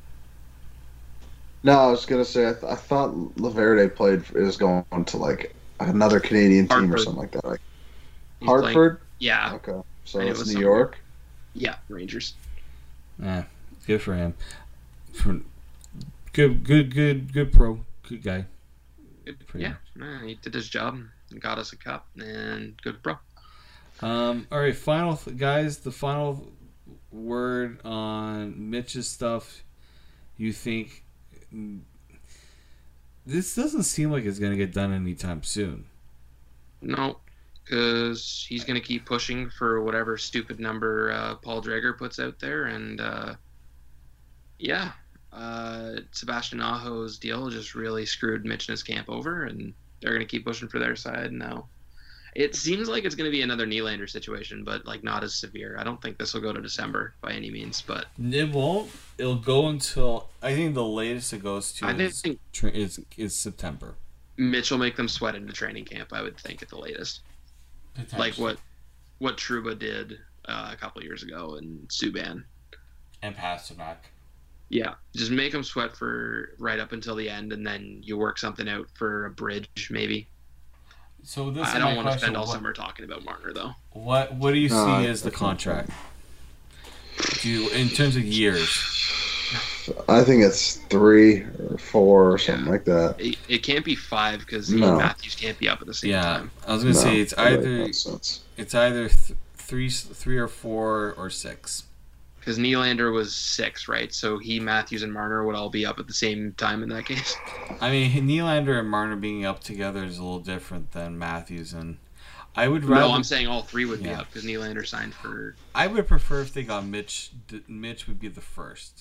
No, I was gonna say I, th- I thought Laverde played is going to like another Canadian team or Hartford. something like that. Like He's playing- Hartford. yeah. Okay, so I knew it it's was New somewhere. York. Yeah. Rangers. Yeah, good for him. For good, good, good, good pro, good guy. Good, Pretty yeah. Nah, he did his job and got us a cup and good bro. Um. All right, final th- guys. The final word on Mitch's stuff. You think mm, this doesn't seem like it's gonna get done anytime soon? No, because he's going to keep pushing for whatever stupid number uh, Paul Dreger puts out there. And, uh, yeah, uh, Sebastian Aho's deal just really screwed Mitch and his camp over, and they're going to keep pushing for their side now. It seems like it's going to be another Nylander situation, but, like, not as severe. I don't think this will go to December by any means, but It won't. It'll go until I think the latest it goes to I is, think tra- is is September. Mitch will make them sweat into training camp, I would think, at the latest. Like what what Trouba did uh, a couple years ago in Subban. and Pasternak. Yeah, just make them sweat for right up until the end, and then you work something out for a bridge, maybe. So this I is don't my want to question. spend all what, summer talking about Marner, though. What what do you see No, as the that's not contract? Do you, in terms of years? I think it's three or four or something Yeah. like that. It, it can't be five because No. Matthews can't be up at the same Yeah, time. I was gonna No, say it's that makes either no sense. it's either th- three, three or four or six. Because Nylander was six, right? So he, Matthews, and Marner would all be up at the same time in that case. I mean, Nylander and Marner being up together is a little different than Matthews and. I would rather. No, I'm saying all three would be Yeah. up because Nylander signed for. I would prefer if they got Mitch. D- Mitch would be the first.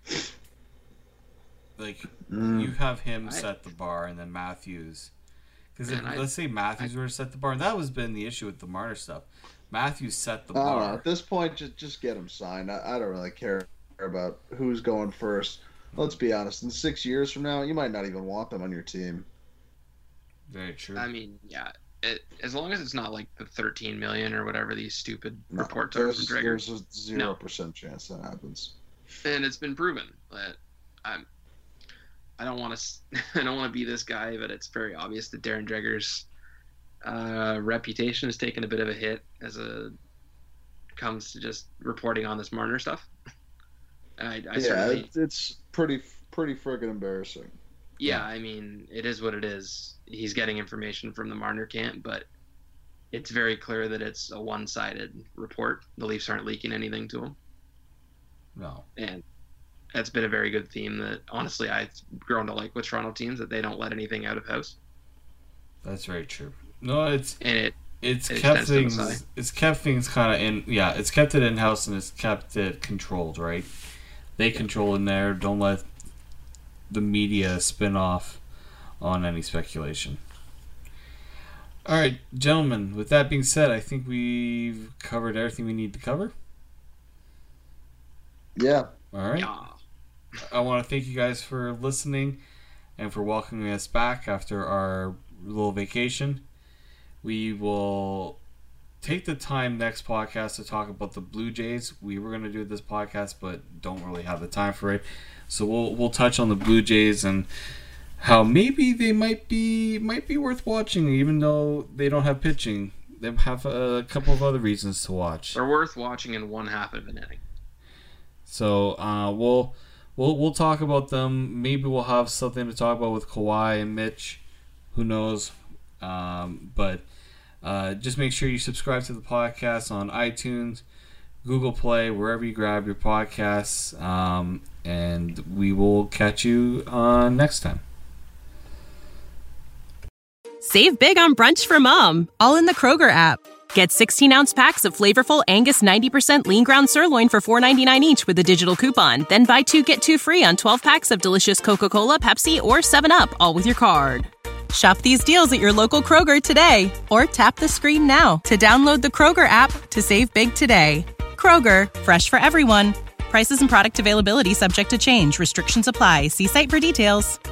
Like Mm. you have him I- set the bar, and then Matthews. Because Man, I- let's say Matthews were to set the bar, and that was been the issue with the Marner stuff. Matthews set the I don't know. bar. At this point, just just get him signed. I, I don't really care about who's going first. Let's be honest. In six years from now, you might not even want them on your team. Very true. I mean, yeah. It, as long as it's not like the thirteen million or whatever these stupid No, reports are from there's, Drager. there's a zero percent chance that happens. And it's been proven that I'm. I don't want to. I don't want to be this guy, but it's very obvious that Darren Dreger's uh, reputation has taken a bit of a hit as a comes to just reporting on this Marner stuff. And I, I yeah, certainly, it's, it's pretty pretty friggin' embarrassing. yeah, I mean, it is what it is. He's getting information from the Marner camp, but it's very clear that it's a one-sided report. The Leafs aren't leaking anything to him, no. and that's been a very good theme that honestly I've grown to like with Toronto teams, that they don't let anything out of house. That's very true. No, it's And it it's It kept extends to the things side. it's kept things kind of in yeah it's kept it in house and it's kept it controlled, right? They control in there. Don't let the media spin off on any speculation. All right, gentlemen, with that being said, I think we've covered everything we need to cover. Yeah. All right. yeah. I want to thank you guys for listening and for welcoming us back after our little vacation. We will take the time next podcast to talk about the Blue Jays. We were going to do this podcast, but don't really have the time for it. So we'll we'll touch on the Blue Jays and how maybe they might be might be worth watching, even though they don't have pitching. They have a couple of other reasons to watch. They're worth watching in one half of an inning. So uh, we'll we'll we'll talk about them. Maybe we'll have something to talk about with Kawhi and Mitch. Who knows? Um, but uh, just make sure you subscribe to the podcast on iTunes, Google Play, wherever you grab your podcasts. Um, and we will catch you uh, next time. Save big on brunch for mom, all in the Kroger app. Get sixteen-ounce packs of flavorful Angus ninety percent lean ground sirloin for four ninety-nine each with a digital coupon. Then buy two, get two free on twelve packs of delicious Coca-Cola, Pepsi, or seven up, all with your card. Shop these deals at your local Kroger today, or tap the screen now to download the Kroger app to save big today. Kroger, fresh for everyone. Prices and product availability subject to change. Restrictions apply. See site for details.